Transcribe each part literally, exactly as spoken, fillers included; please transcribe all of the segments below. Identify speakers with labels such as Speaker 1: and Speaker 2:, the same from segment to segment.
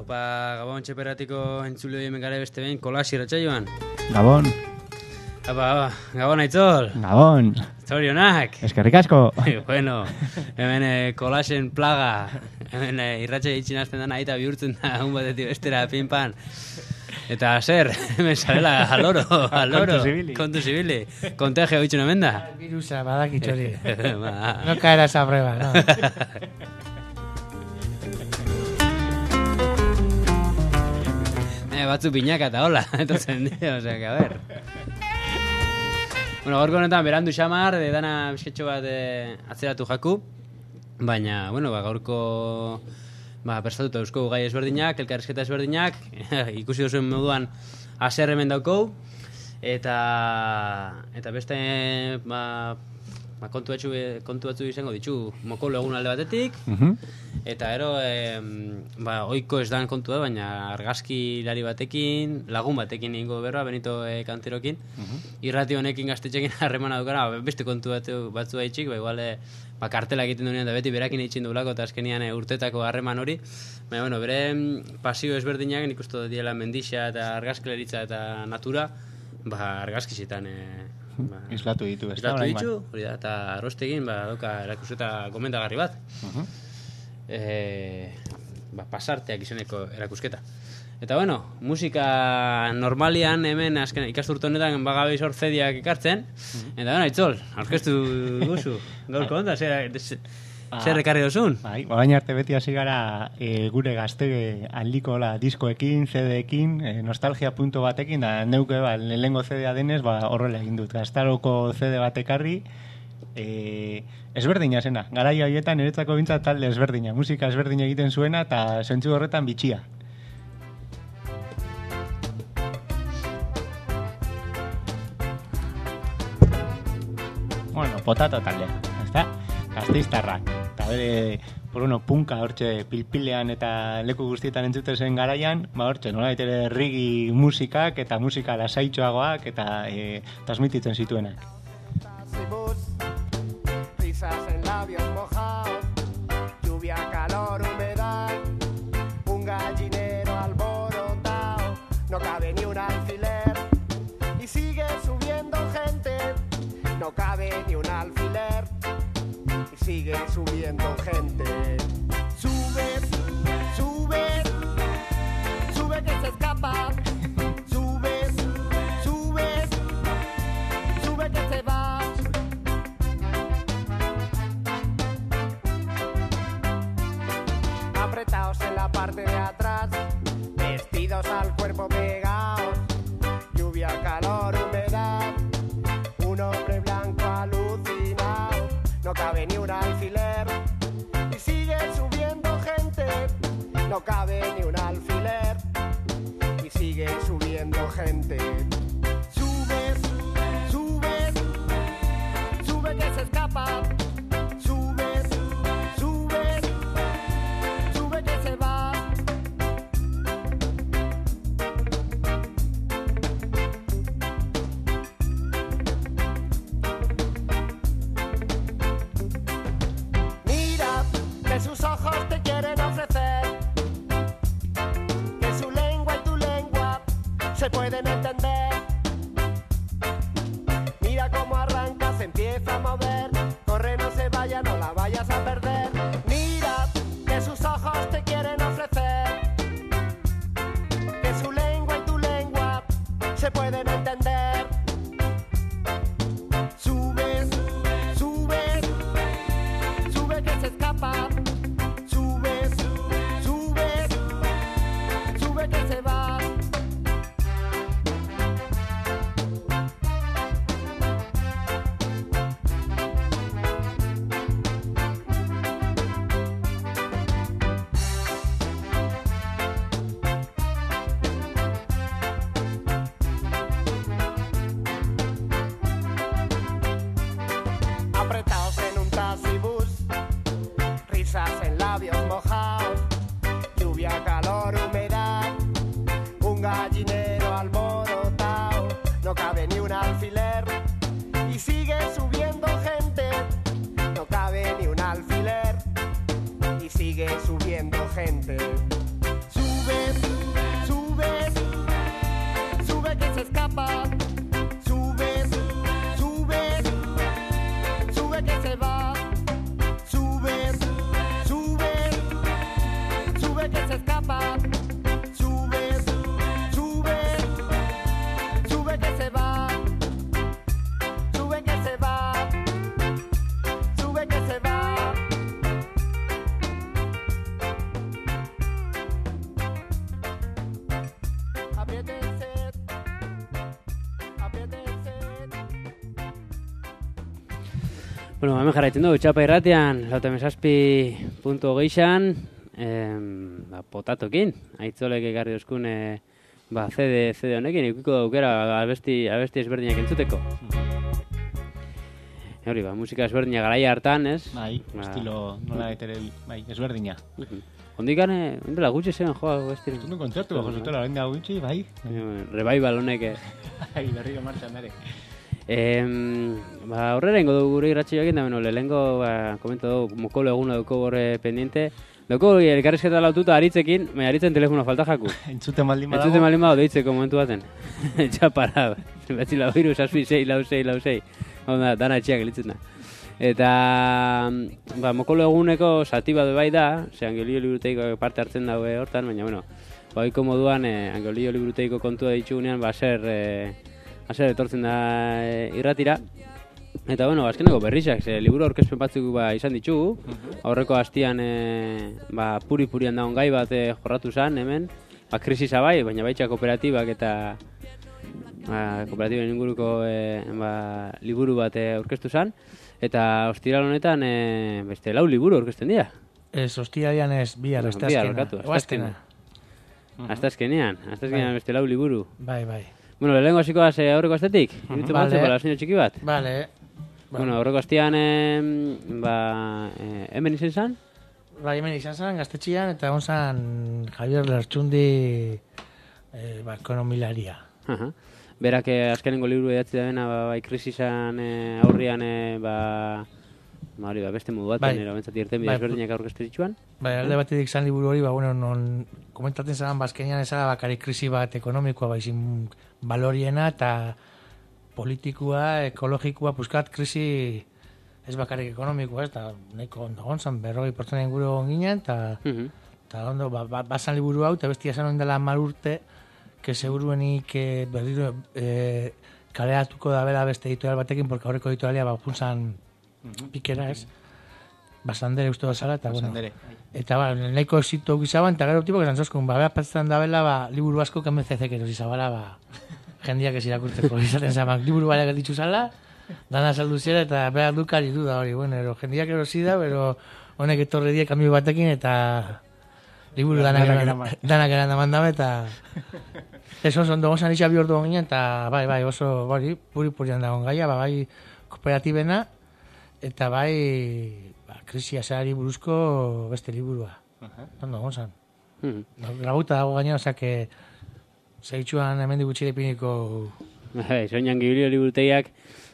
Speaker 1: Opa, Gabon txeperatiko entzuleo hemen gara beste behin, kolasi ratxaioan.
Speaker 2: Gabon.
Speaker 1: Opa, opa, Gabon aitzol.
Speaker 2: Gabon.
Speaker 1: Zorionak.
Speaker 2: Eskerrik asko.
Speaker 1: Bueno, hemen eh, kolasen plaga, hemen eh, irratxa itxin azten dana eta bihurtzen da, un batetik bestera, pinpan. Eta zer, hemen zarela, aloro, aloro.
Speaker 2: Kontu zibili.
Speaker 1: Kontu zibili. Kontegio bitxun hemen da.
Speaker 3: Virusa, badakitxori.
Speaker 1: Ba.
Speaker 3: No caerá esa prueba, no.
Speaker 1: Eh, batzu pinaka eta hola, etozen dio, osea, que a ver. Bueno, gorko honetan berandu xamar, de dana bisketxo bat eh, atzeratu jaku, baina, bueno, ba, gaurko ba, prestatuta eusko gai ezberdinak, elkarrizketa ezberdinak, ikusi duzuen moduan aser hemen daukou, eta, eta beste ba, ba, kontu, batzu, kontu batzu izango ditu, mokolo egun alde batetik,
Speaker 2: Uh-huh.
Speaker 1: eta ero, e, ba, oiko ez dan kontua, baina argazkilari batekin, lagun batekin ingo berroa, Benito e, Kanterokin,
Speaker 2: Uh-huh.
Speaker 1: irrati honekin gaztetxekin harremana dukara, ba, beste kontu batzu, batzu haitxik, ba, igual, e, ba, kartela egiten duenean, da beti berakin eitxin dugulako, eta azkenian e, urtetako harreman hori, baina, bueno, bere pasio ezberdinak, nik uste diela mendixa eta argazkilaritza eta natura, ba, argazkizitan, e, ba,
Speaker 2: Islatu ditu, ez da?
Speaker 1: islatu
Speaker 2: orain
Speaker 1: ditu, hori da, eta arrostegin, ba, dauka erakusketa gomendagarri bat.
Speaker 2: Uh-huh.
Speaker 1: E, ba, pasarteak izeneko erakusketa. Eta bueno, musika normalian hemen azken ikasturte honetan bagabe zor zediak ekartzen, eta bueno, Aitzol, aurkeztu guzu, gaurko onda, zer, zer ekarri dozun?
Speaker 2: Bai, orain arte beti hasi gara e, gure gazte aldiko la diskoekin, C D-ekin, e, nostalgia punto batekin, da neuke ba, lehengo C D-a denez, ba, horrela egin dut. Gaztaroko C D bat ekarri, e, ezberdina zena. Garai horietan niretzako bintzat talde ezberdina, musika ezberdina egiten zuena, eta zentzu horretan bitxia. Bueno, potato taldea, ezta? Gasteiztarrak. Eta bere, por uno, punka hortxe pilpilean eta leku guztietan entzuten zen garaian, ba hortxe, nola ere rigi musikak eta musika lasaitxoagoak eta e, transmititzen zituenak.
Speaker 4: Risas en labios mojados, lluvia, calor, humedad, un gallinero alborotado, no cabe ni un alfiler, y sigue subiendo gente, no cabe ni un alfiler, y sigue subiendo gente. Sube, sube, sube que se escapa, sube, sube, sube que se va. Apretados en la parte de atrás, vestidos al cuerpo pegados, lluvia, calor, humedad, un hombre blanco alucinado, no cabe ni un alfiler, y sigue subiendo gente, no cabe ni un alfiler, y sigue subiendo gente. Sube, sube, sube que se escapa. Sus ojos te quieren ofrecer que su lengua y tu lengua se pueden entender. Mira cómo arranca, se empieza a mover. Corre, no se vaya, no la vayas a perder. Mira que sus ojos te quieren ofrecer que su lengua y tu lengua se pueden entender. Sube, sube, sube que se escapa. Que se va. Apretados en un taxibús, risas en labios mojados, lluvia, calor, humedad, gallinero alborotado, no cabe ni un alfiler, y sigue subiendo gente, no cabe ni un alfiler, y sigue subiendo gente. Sube, Sube, sube, sube que se escapa. Sube, sube, sube que se va. Sube, sube, sube que se escapa. Sube, sube, sube que se va. Sube que se va. Sube que se va. Apriétense. Apriétense.
Speaker 1: Bueno, hemen jarraitzen dugu, txapa irratian, lauta mesazpi puntu geixan, em, ba, potatokin, aitzolek ekarri euskun, e, ba, C D, C D honekin, ikiko daukera abesti, abesti ezberdinak entzuteko. Hori, ba, musika ezberdina garaia hartan, ez?
Speaker 2: Bai,
Speaker 1: Ba,
Speaker 2: estilo nola etere, bai, ezberdina.
Speaker 1: Hondikan, e, ondela gutxi zen joa bestirik.
Speaker 2: Tundu kontzertu, bajo zutela, orain da gutxi, bai.
Speaker 1: Revival honek, eh.
Speaker 2: Bai, berriro martxan dare.
Speaker 1: Em, ba, horrela ingo dugu gure irratxioekin, da, bueno, lehenengo, ba, komento dugu, mokolo eguna dugu borre pendiente. Dauko elkarrizketa laututa aritzekin, baina aritzen telefono falta jaku.
Speaker 2: Entzuten baldin badago.
Speaker 1: Entzuten baldin badago deitzeko momentu baten. Txapara, batzi lau hiru, zazpi, sei, lau, sei, lau, sei. Onda, dana etxeak elitzen da. Eta, ba, mokolo eguneko zati bat bai da, ze Angelillo Liburutegiko parte hartzen daue hortan, baina, bueno, baiko moduan, eh, Angelillo Liburutegiko kontua ditugunean, ba, zer, eh, zer etortzen da eh, irratira. Eta, bueno, azkeneko berrizak, ze liburu aurkezpen batzuk ba, izan ditugu. Aurreko hastian, e, ba, puri-purian daun gai bat e, jorratu zen, hemen. Ba, krisisa bai, baina baitxa kooperatibak eta ba, kooperatiben inguruko e, ba, liburu bat e, aurkeztu zen. Eta ostiral honetan, e, beste lau liburu aurkezten dira.
Speaker 3: Ez, ostiralian ez, bihar,
Speaker 1: Bueno,
Speaker 3: este
Speaker 1: bihar,
Speaker 3: azkena.
Speaker 1: barkatu,
Speaker 3: O azkena.
Speaker 1: Hasta azkenean, hasta azkenean
Speaker 3: Bai.
Speaker 1: beste lau liburu.
Speaker 3: Bai, bai.
Speaker 1: Bueno, lehenko hasikoaz e, aurreko astetik, iruditzen
Speaker 3: Vale.
Speaker 1: batzeko lasaino txiki bat.
Speaker 3: Vale.
Speaker 1: Bueno, aurreko astean, e, ba, e, hemen izen zen,
Speaker 3: Bai, hemen izan zen, gaztetxian, eta egon zen Javier Lertxundi eh, ba, ekonomilaria.
Speaker 1: Aha. Berak eh, azkenengo liburu idatzi da bena, ba, bai, krisisan eh, aurrian, eh, ba, ba, hori, ba, beste modu baten,
Speaker 3: Bai.
Speaker 1: era bentsat irten
Speaker 3: Bai,
Speaker 1: bidezberdinak aurkeztu dituan.
Speaker 3: Bai, alde batetik zan liburu hori, ba, bueno, non komentatzen zaren bazkenian ezara bakari krisi bat ekonomikoa, baizin baloriena eta politikoa, ekologikoa, puskat krisi ez bakarrik ekonomikoa, ez, eta nahiko ondo gontzan, berroi pertsona inguru egon ginen, eta
Speaker 1: Mhm.
Speaker 3: eta ondo, ba, ba, bazan liburu hau, eta bestia esan dela hamar urte, que seguruenik eh, berriro eh, kaleatuko da bera beste editorial batekin, porque aurreko editorialia ba, puntzan pikera, ez? Basandere uste bazala, eta bueno.
Speaker 2: Basandere.
Speaker 3: Eta ba, nahiko exito gizaban, eta gero tipo, que zantzozkun, ba, beha patzen da bela, ba, liburu asko M C C-k erosi zabala, ba, jendiak ez irakurteko izaten zamak, liburu baleak ditzu zala, dana saldu zera, eta beha dukari du da hori, bueno, ero, jendiak erosi da, pero honek etorre die kamio batekin, eta liburu danak
Speaker 2: Danak
Speaker 3: eran
Speaker 2: eraman.
Speaker 3: danak eran damandame, eta ez oso ondo gozan isa bi ordu ginen, eta bai, bai, oso, bari, puri-purian dagoen gaia, ba, bai, kooperatibena, eta bai, ba, krisia zeari buruzko beste liburua. Ondo gozan.
Speaker 1: Mhm.
Speaker 3: Grabuta dago gaina, osake, zeitzuan hemen digutxire piniko...
Speaker 1: Bai, soinan Gibilio liburutegiak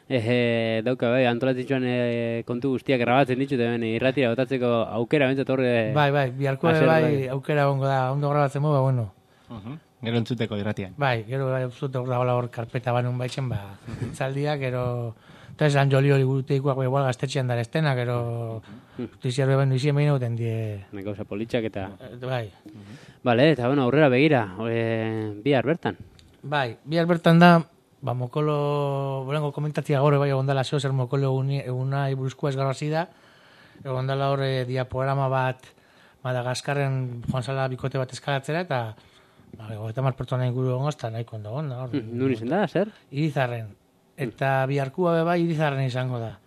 Speaker 1: eh, dauka, bai, antolatzitzuan eh, kontu guztiak grabatzen ditut, hemen irratira botatzeko aukera bentsat horre...
Speaker 3: Bai, bai, biharko
Speaker 1: Aser,
Speaker 3: bai,
Speaker 1: bai.
Speaker 3: aukera gongo da, ondo grabatzen moba, bueno.
Speaker 2: Gero entzuteko irratian.
Speaker 3: Bai, gero bai, zute hor dagoela hor karpeta banun baitzen, ba, itzaldiak, gero... Eta esan jolio liburuteikoak, bai, igual gaztetxean dara estena, gero... Tiziar beben duizien behin hauten die...
Speaker 1: Ne gauza politxak eta...
Speaker 3: eh, Bai,
Speaker 1: Vale, eta bueno, aurrera begira, e, bihar bertan.
Speaker 3: bai, bihar bertan da, ba, mokolo... Bolengo komentatzia gaur, bai, egon dela zeo, zer mokolo eguni- eguna iburuzkoa esgarrazi da. Egon dela hor eh, diaporama bat, Madagaskarren joan zala bikote bat eskalatzera, eta... Ba, eta mar pertsona inguru egon gozta, nahiko ondo egon da, hor.
Speaker 1: Hmm, Nun izen da, zer?
Speaker 3: Irizarren. Eta biharkua be bai Irizarren izango da.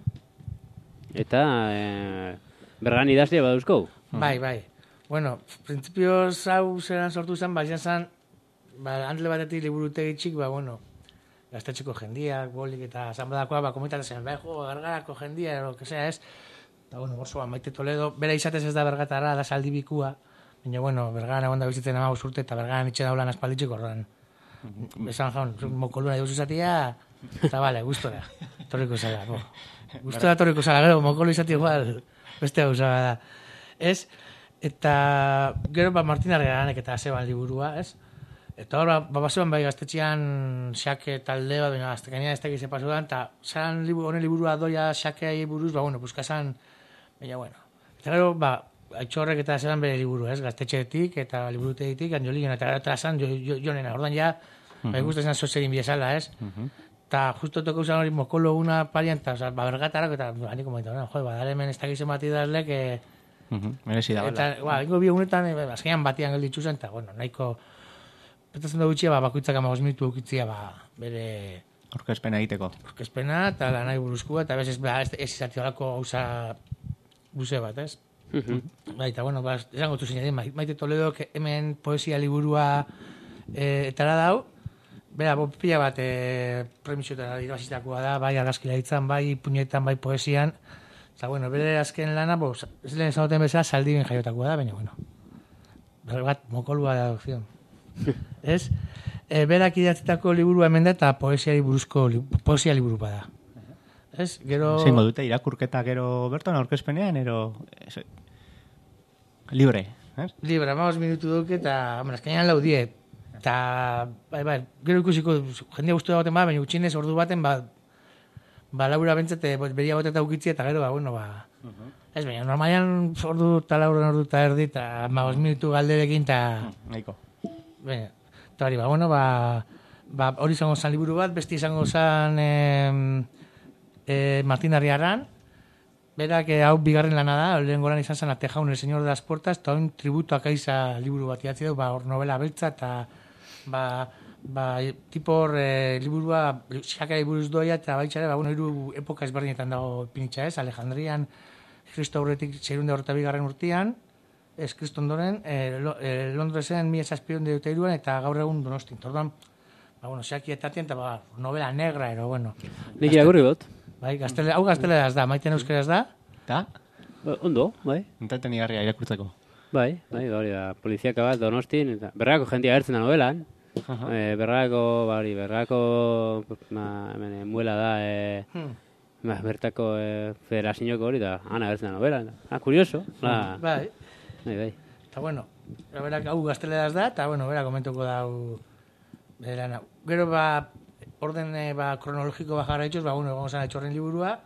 Speaker 1: Eta e, bergan idazlia badauzkou.
Speaker 3: Bai, bai. Bueno, printzipioz hau zeran sortu zen, ba, izan zen, ba, handle batetik liburutegi txik, ba, bueno, gaztetxeko jendiak, bolik eta zanbadakoa, ba, komentatzen zen, ba, jo, gargarako jendia, ero, que sea, ez. Eta, bueno, borzoa, Maite Toledo, bera izatez ez da bergatara, da saldibikua, baina, bueno, bergaran egon da bizitzen amauz urte, eta bergaran itxen daulan aspalditxik horren. Esan jaun, mokoluna dibuzu izatia, eta bale, gustora, torriko zala, bo. Gustora torriko zala, gero, mokolo izati igual, beste gauza da. Ez, Eta gero ba Martin Argeranek eta Seban liburua, ez? Eta hor, ba, bazeban bai gaztetxean xake talde bat, baina aztekania ez tekize pasudan, eta zan liburu, honen liburua doia xakeai buruz, ba, bueno, buskazan, baina, bueno. Eta gero, ba, Aitzorrek eta zelan bere liburu, ez? Gaztetxeetik eta liburutegitik, anjolien, eta gero eta zan jo, jo, jonena, ordan ja, uh-huh. ba, ikusten zan zozerin biezala, ez? Eta uh-huh. justo toko usan hori mokolo una parian, eta, oza, ba, bergatarak, eta, ba, niko momentu, jo, ba, dara hemen ez tekize bat idazle, que...
Speaker 2: Uh-huh. Merezi da,
Speaker 3: eta, ba, ingo bi egunetan, e, azkenean batian gelditzu zen, eta, bueno, nahiko... Petatzen dugu txia, ba, bakoitzak amagos minutu eukitzia, ba, bere...
Speaker 2: Orkezpena egiteko.
Speaker 3: Orkezpena, eta lanai buruzkoa, eta bez ez, ba, ez, ez izati horako gauza buze bat, ez?
Speaker 1: Uh-huh.
Speaker 3: Ba, eta, bueno, ba, esango tu zinedin, Maite Toledo, hemen poesia liburua e, etara dau, bera, bo, pila bat e, premisioetara irabazitakoa da, bai argazkila ditzan, bai puñetan, bai poesian, eta, bueno, bere azken lana, bo, ez lehen esagoten bezala, Zaldiben jaiotakoa da, baina, bueno, bat, mokolua da opción. Ez? E, berak idatzitako liburua hemen da eta poesia liburuzko li, poesia liburu bada. Ez? Gero...
Speaker 2: Zingo dute irakurketa gero berton aurkezpenean, ero... Ez, libre, ez?
Speaker 3: Libre, amagos minutu duke eta, hombre, azkenean lau die. Eta, bai, bai, gero ikusiko, jendia guztu dagoten ba, baina gutxinez ordu baten, ba, ba, laura bentzete, beria boteta ukitzi eta gero, ba, bueno, ba... Uh-huh. Ez, baina, normalian ordu eta laura ordu eta erdi eta amagos minutu galderekin eta...
Speaker 2: Uh, Naiko.
Speaker 3: Baina, eta hori, ba, bueno, ba, ba, hori izango zan liburu bat, besti izango zan e, e, Martin Arriarran, berak e, hau bigarren lana da, lehen goran izan zan Atejaun, el señor de las puertas, eta hori tributo akaiza liburu bat idatzi du, ba, hor novela beltza, eta ba, ba, tipo hor e, liburua, xakari buruz doia, eta baitxare, ba, bueno, hiru epoka ezberdinetan dago pinitxa ez, Alejandrian, Kristo aurretik seirunde horreta bigarren urtean, ez Kristo ondoren, eh, eh, Londresen mila zazpion de dute iruan, eta gaur egun Donostin. Tordan, ba, bueno, xaki etatien, eta ba, novela negra, ero, bueno.
Speaker 1: Nik irakurri bot.
Speaker 3: Bai, gaztele, hau gazteleraz da, maiten euskeraz da.
Speaker 2: Da?
Speaker 1: Ba, ondo, bai.
Speaker 2: Entanten igarria irakurtzeko.
Speaker 1: Bai, bai, hori da, poliziaka bat Donostin, eta berrako jentia agertzen da novelan. Uh-huh. Eh, berrako, ba, hori, berrako, ma, hemen, muela da, eh, hmm. ba, bertako eh, federazioko hori da, ana agertzen da novelan. Ah, kurioso. La...
Speaker 3: Bai.
Speaker 1: Bai, bai.
Speaker 3: Eta, bueno, berak hau gazteleraz da, eta, bueno, bera komentuko da hau berana. Gero, ba, orden e, ba, kronologiko bajara itxos, ba, bueno, egon zan Aitzorren liburua.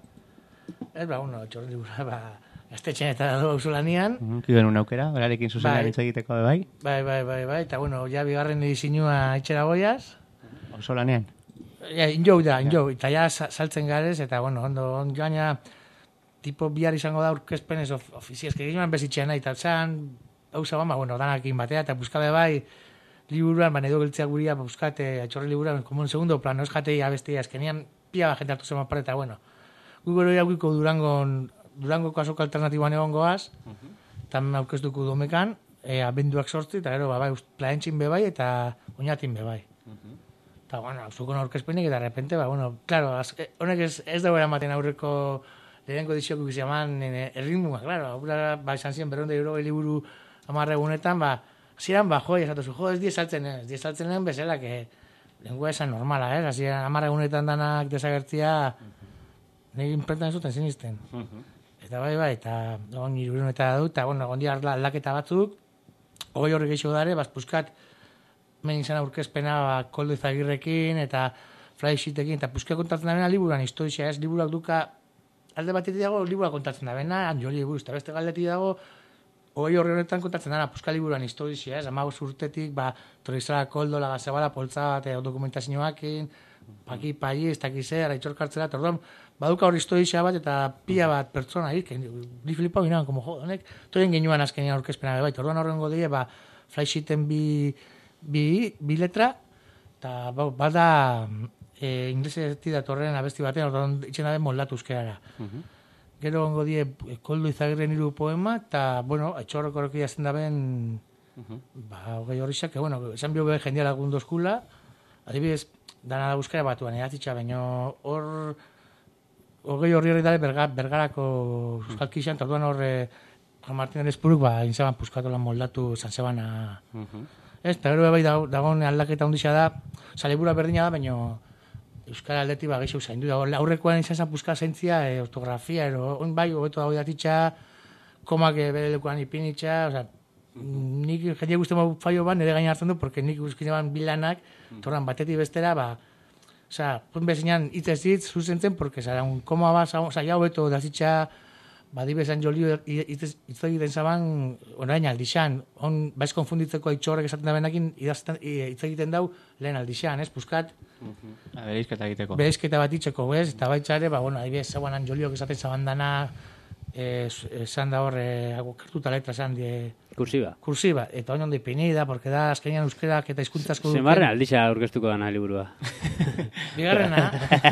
Speaker 3: Ez, ba, bueno, Aitzorren liburua, ba, gaztetxean eta du auzolanian.
Speaker 2: Mm, Kiden un aukera, berarekin zuzenean hitz egiteko de bai.
Speaker 3: Bai, bai, bai, bai, eta, bueno, ja bigarren edizinua itxera goiaz.
Speaker 2: Auzolanean.
Speaker 3: Ja, injou da, injou, eta ja saltzen garez, eta, bueno, ondo, on joaina, tipo bihar izango da urkezpenez of, ofiziaz, que gizman bezitxean nahi, eta zan, hau zaban, ba, bueno, danakin batea, eta buskabe bai, liburuan, ba, edo geltzea guria, ba, buskate, Aitzorren liburuan, como un segundo plano, ez jatei abestia, azkenian, pia ba, jente hartu zeman pareta, bueno, gu gero jaukiko Durangon, Durangoko azoko alternatiboan egon goaz, uh-huh. Tam aurkeztuko domekan, e, abenduak sortzi, eta gero, ba, bai, plaentxin bebai, eta oinatin bebai. Uh-huh. Eta, bueno, zukon aurkezpenik, eta de repente, ba, bueno, claro, az, honek ez, ez dago eramaten aurreko lehenko dizioko gizaman erritmua, claro, aurra, ba, esan ziren, berronde euro liburu amarre egunetan, ba, ziren, ba, jo, esatu zu, jo, ez die saltzen, ez die saltzen lehen bezala, que lengua esan normala, eh, ziren, amarre egunetan danak desagertzia, nire inprentan zuten zinisten. Uh-huh. Eta bai, bai, eta on irurun eta du, eta, bueno, gondi aldaketa batzuk, hogei horrek eixo dare, bas, puskat, men izan aurkezpena, ba, Koldo Izagirrekin, eta Flaixitekin, eta puskat kontatzen da bena liburuan, historia, ez, liburuak duka, alde batetik dago, liburua kontatzen da bena, Anjoli buruz, eta beste galdetik dago, hogei horri honetan kontatzen dara, puska liburuan historia, ez, amagos urtetik, ba, Torrizara, Koldo, Lagazabala, Poltza bat, dokumentazioakin, Paki, Pai, ez dakize, Araitzor kartzela, eta orduan, baduka hor historia bat, eta pila bat pertsona, hik, ni flipau ginaban, como jo, honek, toren genuan azkenean aurkezpena, bai, orduan horrengo die, ba, Flaixiten bi, bi, bi letra, eta, ba, bada, e, inglesetik datorren abesti batean, orduan itxena den moldatu euskerara. Uh-huh. Gero ongo die Koldo Izagirren hiru poema, eta, bueno, Aitzorreko horrek idazten da ben, uh-huh. ba, hogei horrixak, que, bueno, esan bio behe jendia lagundu eskula, adibidez, dana da euskara batuan, edatitxa, baina hor, hogei horri horri dara berga, bergarako euskalkixan, eta orduan horre, Juan Martín Espuruk, ba, inzaban puskatolan moldatu San Sebana. Uh-huh. Ez, eta gero bai dagoen aldaketa ondixea da, salibura berdina da, baina euskara aldeti ba gehiago zaindu da. Aurrekoan izan zen puska zentzia, e, ortografia, ero, on bai, hobeto dago datitxa, komak bere lekuan ipinitxa, oza, nik jende guztien faio ban, nire gaina hartzen du, porque nik guzkine ban bilanak, torran batetik bestera, ba, oza, pun bezinean hitz ez hitz, zuzentzen, porque zara, un koma ba, oza, jau beto, dazitxa, badi bezan jolio hitz egiten zaban, orain aldixan, on, baiz konfunditzeko aitxorrek esaten da benakin, hitz egiten dau, lehen aldixan, ez, puskat,
Speaker 2: bereizketa egiteko.
Speaker 3: Bereizketa bat itxeko, ez, eta baitxare, ba, bueno, adibidez, zauan anjoliok esaten zaban dana, esan da hor, kertuta letra esan die...
Speaker 1: Kursiba.
Speaker 3: Kursiba, eta oin ondo ipinida, porque da azkenean euskerak eta hizkuntzazko duken.
Speaker 1: Zemarren aldixa aurkeztuko dana liburua.
Speaker 3: Bigarrena.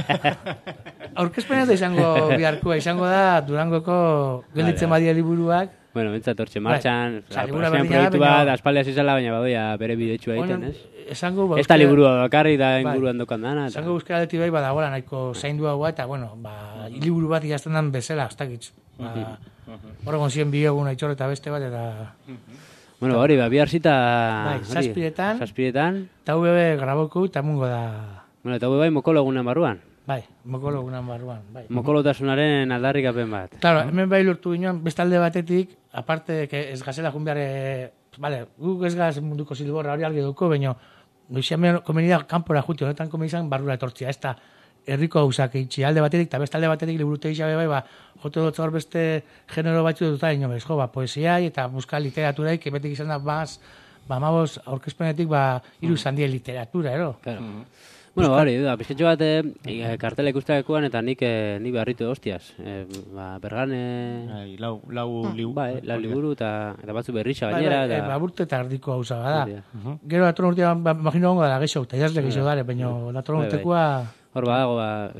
Speaker 3: Aurkezpena da izango biharkua, izango da Durangoko gelditzen badia liburuak.
Speaker 1: Bueno, bentsat hortxe martxan,
Speaker 3: Bai.
Speaker 1: proiektu bat, aspaldia zizala, baina badoia bere bidetxua egiten, ez?
Speaker 3: Esango...
Speaker 1: Ez da liburua bakarri da inguruan dokan dana.
Speaker 3: Esango euskara aleti bai badagoela nahiko zaindu hau eta, bueno, ba, liburu bat idazten dan bezala, ez dakitz. Ba, horregon ziren biogun aitzor eta beste bat, eta...
Speaker 1: Bueno, hori, ba, bihar zita...
Speaker 3: Bai, zazpiretan.
Speaker 1: Zazpiretan.
Speaker 3: Eta U B B graboko eta mungo da...
Speaker 1: Bueno, eta U B B bai mokolo egunan barruan.
Speaker 3: Bai, mokolo egunan barruan, bai.
Speaker 1: Mokolotasunaren aldarrikapen bat.
Speaker 3: Claro, hemen bai lortu ginoen, bestalde batetik, aparte, que ez gazela junbiare... Vale, guk ez gaz munduko zilborra hori alge duko, baina... Noizian komenida kanpora juti, honetan komenizan barrura etortzia, ez da... Herriko hausak itxi alde batetik, eta bestalde batetik liburute isabe bai, ba, jote dut hor beste genero batzu duta ino bez, jo, ba, poesiai eta buska literaturaik, ebetik izan da, baz, ba, maboz, aurkezpenetik, ba, iru izan die literatura, ero?
Speaker 1: Claro. Bueno, hori, da, pizketxo bat, e, kartela ikustakakoan, eta nik, e, ni beharritu hostiaz. E, ba, bergane...
Speaker 2: Ai, lau, lau liburu.
Speaker 1: Ba, e, lau liburu, eta, eta batzu berrixa gainera.
Speaker 3: Ba, ba, burte eta ardiko hausa bada. Gero, datorren urtea, ba, imagino gongo dara gexo, eta jazle gexo dara, baina datorren urtekoa...
Speaker 1: Hor badago, ba,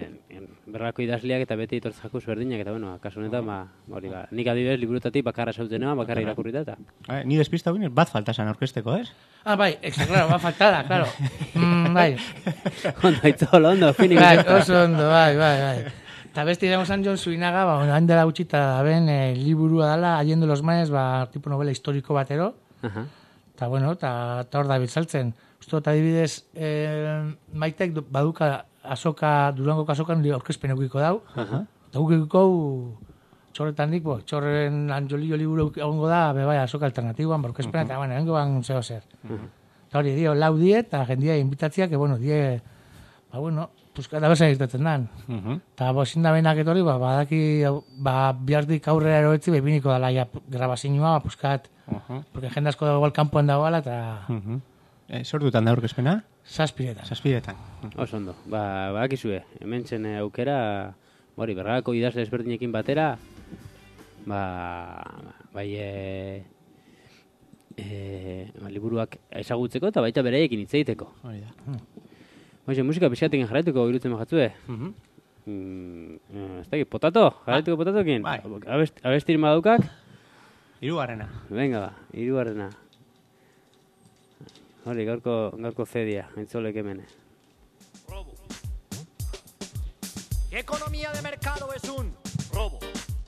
Speaker 1: berrako idazleak eta beti itortzakuz berdinak, eta, bueno, kasu honetan, ba, hori, ba, nik adibidez liburutatik bakarra sautzen eman, bakarra irakurrita, eta...
Speaker 2: Eh, ni despista guin, bat faltasan aurkesteko, ez?
Speaker 3: Ah, bai, extra, claro, bat faltada, claro. Mm, bai.
Speaker 1: Ondo, aitzolo, ondo, finik.
Speaker 3: Bai, oso ondo, bai, bai, bai. Eta beste izango zan Jon Zuinaga, ba, hain dela gutxita da ben, e, liburua dala, Allende los manes, ba, tipo novela historiko batero. Aha. Eta, bueno, eta hor da bitzaltzen. Usto, eta adibidez, eh, maitek baduka azoka, Durangoko azokan aurkezpen eukiko dau. Eta eukiko txorretan dik, bo, txorren anjolio liburu egongo da, bebai azoka alternatiboan, aurkezpena, eta, bueno, egongo ban zeo zer. Eta hori, dio, lau die, eta jendia invitatziak, que, bueno, die, ba, bueno, puskata bezan irtetzen dan. Eta, bo, zindabenak etorri, ba, badaki, ba, bihartik aurrera eroetzi, bebiniko dala, ja, grabazinua, ba, puskat, porque jende asko dago kanpoan dagoela, eta...
Speaker 2: Eh, sortutan da aurkezpena?
Speaker 3: Zazpiretan.
Speaker 2: Zazpiretan.
Speaker 1: Oso ondo. Ba, bakizue, hemen zen aukera, hori, bergako idazle ezberdinekin batera, ba, bai, e, e, liburuak ezagutzeko eta baita bereiekin hitz egiteko.
Speaker 2: Hori da.
Speaker 1: Baixe, musika pixkatekin jarraituko irutzen majatzue. Mm, ez dakit, potato? Jarraituko potatokin?
Speaker 2: Bai.
Speaker 1: Abest, abestirin badaukak?
Speaker 2: Hirugarrena.
Speaker 1: Venga, ba, hirugarrena. Hori, gaurko, gaurko zedia, entzolek hemene.
Speaker 5: Robo. ¿Qué economía de mercado es un robo?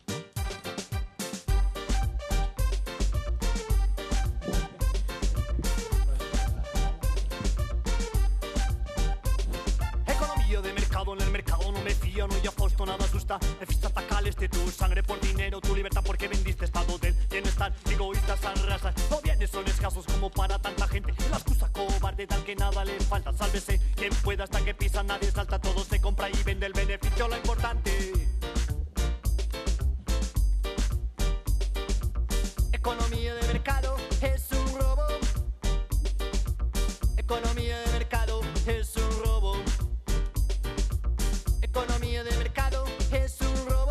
Speaker 5: Economía de mercado, en el mercado no me fío, no y aposto, nada asusta. Me fiesta tacales de tu sangre por dinero, tu libertad porque vendiste estado del bienestar. Egoístas arrasan, no bienes son escasos como para tanta gente. La excusa cobarde tal que nada le falta. Sálvese quien pueda hasta que pisa, nadie salta, todo se compra y vende el beneficio, lo importante. Economía de mercado es un robo. Economía de mercado es un robo. Economía de mercado es un robo.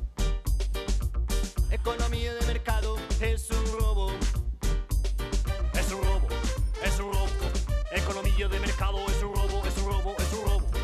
Speaker 5: Economía de mercado es un robo. Es un robo, es un robo. Economía de mercado es un robo, es un robo, es un robo.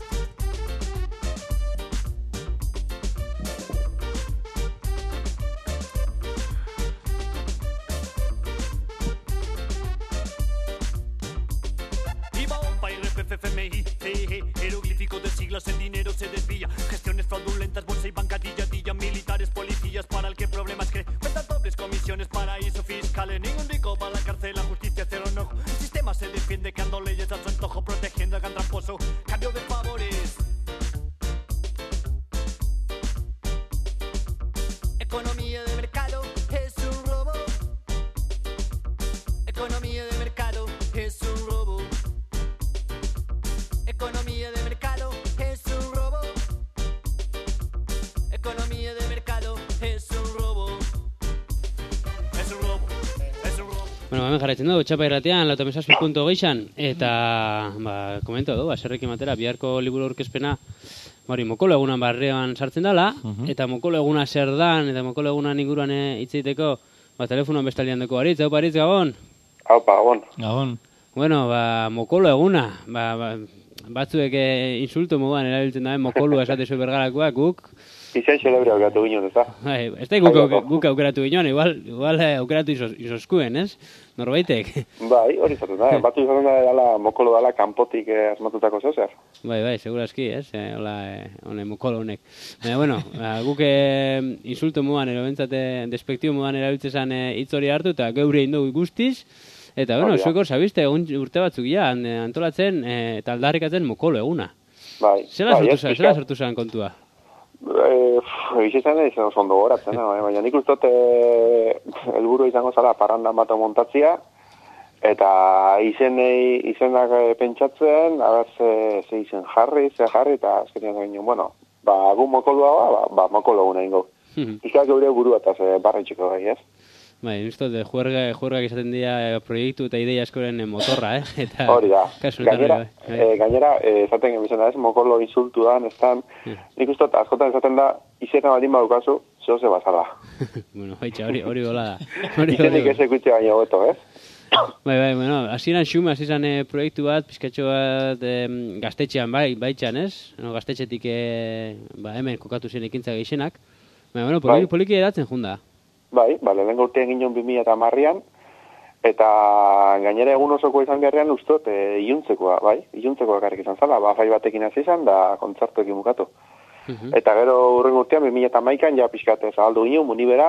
Speaker 5: IVA, OPA, I R P F, F M I, C I G, jeroglíficos de siglas, el dinero se desvía. Gestiones fraudulentas, bolsa y bancadilla, dilla, militares, policías, para el que problemas cree. Cuentas dobles, comisiones, paraíso fiscales. Ningún rico para la cárcel, la justicia cero enojo. El sistema se defiende creando leyes a su antojo, protegiendo al gran tramposo. Cambio de favores. Economía de mercado Economía de mercado es un robo. Economía de mercado es un robo. Economía de mercado es un robo. Es un robo. Es un robo.
Speaker 1: Bueno, hemen jarraitzen dugu, txapa irratean, lauta mesazpi punto geixan, eta, ba, komento du, aserrekin batera, biharko liburu aurkezpena, hori, mokolo egunan barrean sartzen dela, uh-huh. eta mokolo eguna zer dan, eta mokolo egunan inguruan hitz egiteko, ba, telefonoan bestaldean deko Aritz, hau Aritz, Gabon?
Speaker 6: Haupa, Gabon.
Speaker 2: Gabon.
Speaker 1: Bueno, ba, mokolo eguna, ba, ba, batzuek eh, insulto moduan erabiltzen dabe, mokolo esate zuen bergarakoak, guk.
Speaker 6: Izen xelebre aukeratu ginen, ez da?
Speaker 1: Bai, ez da guk, auk, guk aukeratu ginen, igual, igual eh, aukeratu izos, izoskuen, ez? Norbaitek.
Speaker 6: Bai, hori zaten da, batu izaten da dela, mokolo dela kanpotik eh, asmatutako zezer.
Speaker 1: Bai, bai, seguraski, ez? Eh, hola, eh, hone, mokolo honek. Baina, bueno, ba, guk eh, insulto moduan, ero bentsate, despektio moduan erabiltzezan eh, hitz hori hartu, eta geure indu guztiz, eta, bueno, zueko zabizte, egun urte batzuk ja, antolatzen, eh, eta aldarrikatzen mokolo eguna.
Speaker 6: Bai,
Speaker 1: Zela
Speaker 6: bai,
Speaker 1: sortu zan, zela sortu zan kontua?
Speaker 6: Egiz izan da, izan oso ondo goratzen, eh? Baina nik ustot eh, helburu izango zala parandan bat montatzia, eta izenei, izenak eh, pentsatzen, aber ze, ze izen jarri, ze jarri, eta azkenean ginen, bueno, ba, gu mokoloa, ba, ba, mokolo guna ingo. Izkak geure burua eta ze barritxiko gai, ez?
Speaker 1: Bai, niztot, juerga, juergak izaten dira proiektu eta ideia askoren motorra, eh? Eta,
Speaker 6: hori da. Gainera,
Speaker 1: bai.
Speaker 6: e, gainera e, esaten gemizan da ez, mokolo insultu da, nestan, yeah. Nik ustot, askotan esaten da, izena baldin badukazu, zehoze bazala.
Speaker 1: Bueno, haitxa, hori, hori bola da.
Speaker 6: Izenik ez ekutxe baina hobeto, ez?
Speaker 1: Bai, bai, bueno, hasieran xume, hasieran eh, proiektu bat, pizkatxo bat eh, gaztetxean, bai, baitxan, ez? No, gaztetxetik, eh, ba, hemen kokatu zen ekintza geixenak. Baina, bueno, poliki, bai. poliki edatzen junda.
Speaker 6: Bai, bale, lehen urtean ginen bi mila hamarrean, eta gainera egun osoko izan beharrean ustot, e, iuntzekoa, bai, iuntzekoa karrik izan zala, ba, jai batekin hasi izan, da kontzertuekin bukatu. Uh-huh. Eta gero urren urtean, bi mila hamaikan, ja pixkate zabaldu ginen, munibera,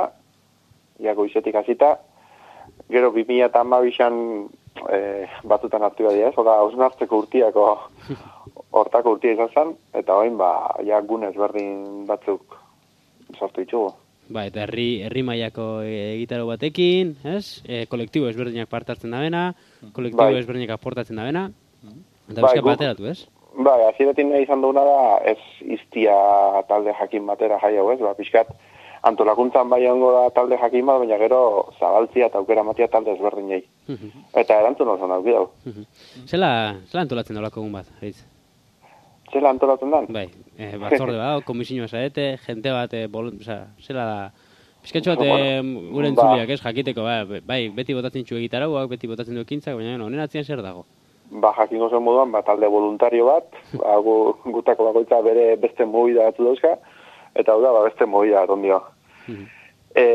Speaker 6: ja goizetik hasita, gero bi mila hamabixan e, batutan hartu badi ez, oda, hausnartzeko urtiako, hortako urtia izan zen, eta hoin, ba, ja gunez berdin batzuk sortu ditugu.
Speaker 1: Ba, eta herri, herri mailako egitaro batekin, ez? E, kolektibo ezberdinak parte hartzen da bena, kolektibo bai. ezberdinak aportatzen da bena, eta bai, bizka bateratu, ez?
Speaker 6: Bai, aziretin nahi izan duguna da, ez iztia talde jakin batera jai hau, ez? Ba, pixkat, antolakuntzan bai ongo da talde jakin bat, baina gero zabaltzia eta aukera matia talde ezberdin jai. Uh-huh. Eta erantzun oso nauki dau. Uh-huh.
Speaker 1: Zela, zela antolatzen dolako egun bat, heiz?
Speaker 6: Zela antolatzen dan?
Speaker 1: Bai, e, batzorde bat, komisioa zaete, jente bat, e, bol, oza, zela da, pizkatxo bat, bueno, gure entzuliak, ez, jakiteko, bai, bai, beti botatzen txu egitarauak, beti botatzen du ekintzak, baina honen atzian zer dago?
Speaker 6: Ba, jakingo zen moduan, ba, talde voluntario bat, ba, gu, gutako bakoitza bere beste movida batzu dauzka, eta hau da, ba, beste movida bat ondio. Uh-huh. E,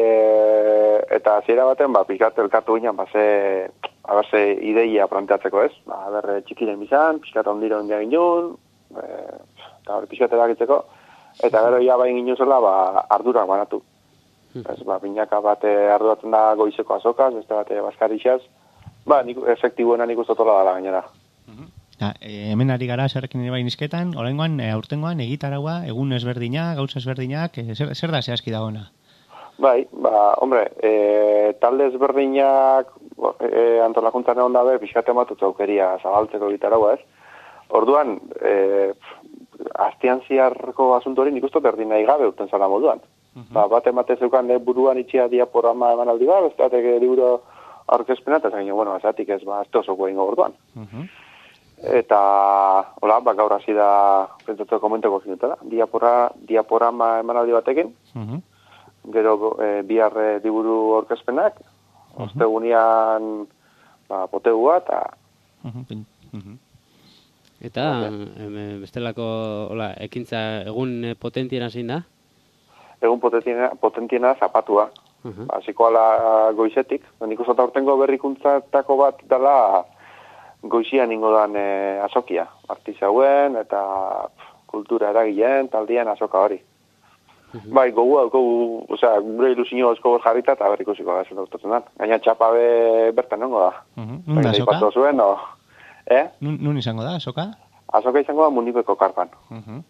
Speaker 6: eta hasiera baten, ba, pizkat elkartu ginen, ba, ze, a ber, ze ideia planteatzeko, ez? Ba, a ber, txikiren bizan, pizkat ondiro ondia ginen, E, eta hori pixkat eragitzeko, eta gero ja bain ginen zela, ba, ardurak banatu. Hmm. Ez, ba, binaka bate arduratzen da goizeko azokaz, beste bate baskarixaz, ba, nik, efektibuena nik ustotola dala gainera.
Speaker 2: Uh-huh. Ja, e, hemen ari gara zerrekin ere bain izketan, oraingoan, e, aurtengoan, egitaragoa, egun ezberdinak, gauza ezberdinak, e, zer, zer da zehazki dagoena? Bai,
Speaker 6: ba, hombre, e, talde ezberdinak e, antolakuntzan egon dabe, pixkat ematutza aukeria zabaltzeko egitaragoa, ez? Orduan, eh, astian ziarreko asuntu hori nik uste berdin nahi gabe urten zala moduan. Uh-huh. Ba, bat emate zeukan eh, buruan itxia diaporama eman aldi gabe, ez datek liburu aurkezpena, eta zain, bueno, ezatik ez, ba, ez tozoko ingo orduan. Uh-huh. Eta, hola, ba, gaur hasi da, pentsatzeko komenteko zinutela, diapora, diaporama eman aldi batekin, uh-huh. Gero eh, bihar eh, liburu aurkezpenak, uh-huh. Ostegunean, ba, potegua, eta...
Speaker 2: Uh-huh. Uh-huh.
Speaker 1: Eta, okay. bestelako, hola, ekintza egun potentiena zein da?
Speaker 6: Egun potentiena, potentiena zapatua. Uh-huh. Hasiko ala goizetik. Nik usata urtengo berrikuntzatako bat dela goizian ingo dan e, azokia. Artizauen eta pf, kultura eragileen, taldien azoka hori. Uh-huh. Bai, gogu hauko, osea, gure ilusinio osko jarrita eta berrikusiko da, zen urtatzen da. Gaina txapa be, bertan nongo da.
Speaker 2: Uh-huh. Nun da azoka?
Speaker 6: Zuen, o... Eh?
Speaker 2: Nun, nun izango da, azoka?
Speaker 6: Azoka izango da Munibeko karpan.
Speaker 2: Uh-huh.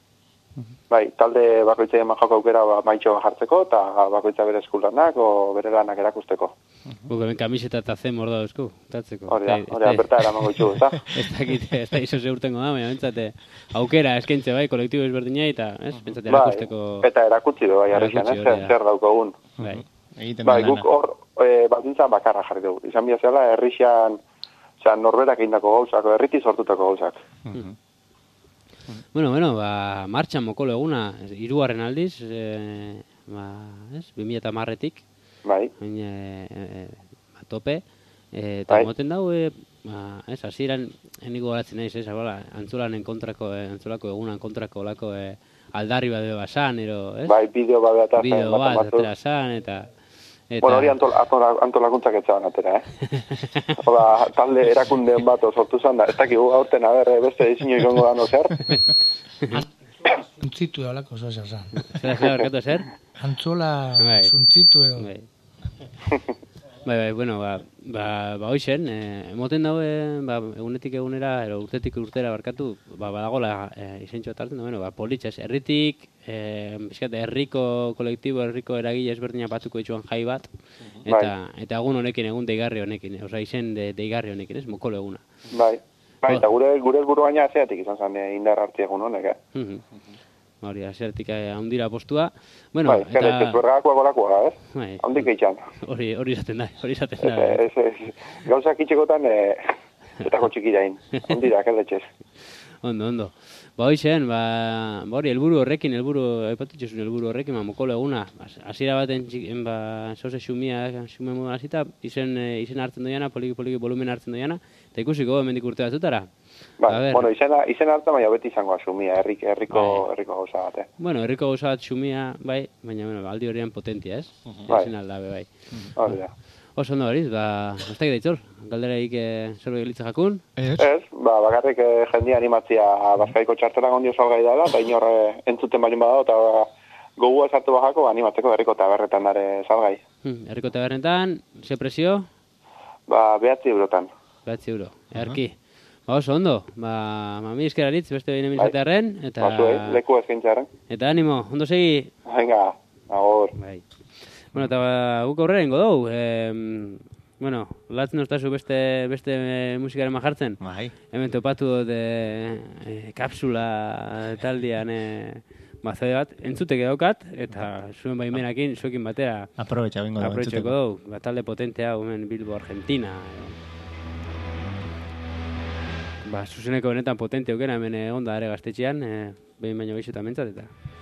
Speaker 6: Bai, talde bakoitza eman joko aukera ba, maitxo jartzeko, eta bakoitza bere eskulanak, o bere lanak erakusteko.
Speaker 1: Guk hemen kamiseta eta zen morda duzku, tatzeko.
Speaker 6: Hori da, hori da, berta eramango itxu, eta?
Speaker 1: Ez dakit, ez da izo zeurtengo da, baina bentsate aukera eskaintze bai, kolektibo ezberdinai, eta ez, bentsate erakusteko...
Speaker 6: Bai, eta erakutsi du, bai, arrezian, ez, zer, zer daukogun.
Speaker 1: Bai,
Speaker 2: Egiten
Speaker 6: bai,
Speaker 2: dana.
Speaker 6: guk hor, e, baldintza bakarra jarri dugu. Izan bia zela, herrixan, oza, norberak egindako gauzak, herriti sortutako gauzak.
Speaker 1: Bueno, bueno, ba, martxan mokolo eguna, hirugarren aldiz, e, ba, ez, bi mila hamarretik,
Speaker 6: Bai,
Speaker 1: bain, e, e, ba, tope, e, eta
Speaker 6: Bai.
Speaker 1: moten dau, e, ba, ez, hasieran eniko garatzen naiz, ez, bola, antzulanen kontrako, e, antzulako egunan kontrako olako e, aldarri bat basan, ero, ez?
Speaker 6: bai, bideo bat eta zen,
Speaker 1: Bideo bat,
Speaker 6: batzuk.
Speaker 1: atera zan, eta... eta...
Speaker 6: Bueno, hori antol, antola, antolakuntzak etxaban atera, eh? Oda, talde erakundeen bat sortu zan da, ez dakigu aurten, a ber, beste dizinio ikongo dano zer.
Speaker 3: Zuntzitu da olako, zoa zer zan.
Speaker 1: Zera, zera, berkatu zer?
Speaker 3: Antzola
Speaker 1: Bai.
Speaker 3: zuntzitu edo.
Speaker 1: Bai. Bai, bai, bueno, ba, ba, ba hoixen, e, emoten daue, ba, egunetik egunera, ero urtetik urtera barkatu, ba, badagola e, izentxo tartzen da, bueno, ba, politxez, herritik, e, bizkat, herriko kolektibo, herriko eragile ezberdina batuko itxuan jai bat, eta, eta egun honekin, egun deigarri honekin, oza, izen de, deigarri honekin, ez, mokolo eguna.
Speaker 6: Bai, bai, eta gure, gure buru baina zeatik izan zen eh, indar hartzi egun honek, eh?
Speaker 1: Mhm. Hori, asertik handira postua. Bueno,
Speaker 6: Bai, eta... ez bergakoa golakoa, ez?
Speaker 1: Bai.
Speaker 6: Handik eitxan.
Speaker 1: Hori, hori izaten da, hori izaten da.
Speaker 6: Ez, ez, ez, gauzak itxekotan, eh, etako txikirain. Handira, keletxez.
Speaker 1: Ondo, ondo. Ba, hoixen, ba, ba hori, helburu horrekin, helburu, aipatutxezun helburu horrekin, ba, mokolo eguna, hasiera baten, txik- ba, zoze xumia, xume moduan hasita, izen, e, izen hartzen doiana, poliki, poliki, volumen hartzen doiana, eta ikusiko, hemendik urte batzutara.
Speaker 6: Bai,
Speaker 1: A ber.
Speaker 6: bueno, izena, izena hartzen baina beti izango asumia, herrik, herriko,
Speaker 1: Bai.
Speaker 6: herriko gauza bat, eh?
Speaker 1: Bueno, herriko gauza bat xumia, bai, baina, bueno, aldi horrean potentia, ez?
Speaker 6: Bai.
Speaker 1: Ezin aldabe, bai.
Speaker 6: Hori da.
Speaker 1: Oso ondo horiz, ba, ez dakit aitzor, galderaik e, zerbait gelitza jakun?
Speaker 2: Ez?
Speaker 6: Ez, ba, bakarrik eh, jendia animatzia Baskaiko txartela gondio salgai dela, eta inor eh, entzuten balin badao, eta ba, gogua sartu bajako animatzeko herriko taberretan dare salgai.
Speaker 1: Hmm, herriko tabernetan, ze presio?
Speaker 6: Ba, behatzi eurotan.
Speaker 1: Behatzi euro, earki. Ba, oso ondo, ba, ba mi eskeraritz, beste behin emilzatearen, eta...
Speaker 6: Ba, zuei, leku ezkintzaren.
Speaker 1: Eta animo, ondo segi?
Speaker 6: Venga, agor.
Speaker 1: Bai. Bueno, eta ba, guk aurrera ingo dugu. E, bueno, latzen ostazu beste, beste e, musikaren majartzen.
Speaker 2: Bai.
Speaker 1: Hemen topatu dut e, e, kapsula taldean e, ba, zede bat, entzuteke daukat, eta zuen baimenakin, zuekin batera
Speaker 2: Aprobetxa bingo da.
Speaker 1: aprobetxeko
Speaker 2: entzuteko.
Speaker 1: dugu. Ba, talde potentea, hemen Bilbo, Argentina. Ba, zuzeneko benetan potente aukera hemen egon da ere gaztetxean, e, behin baino gehiago eta mentzat, eta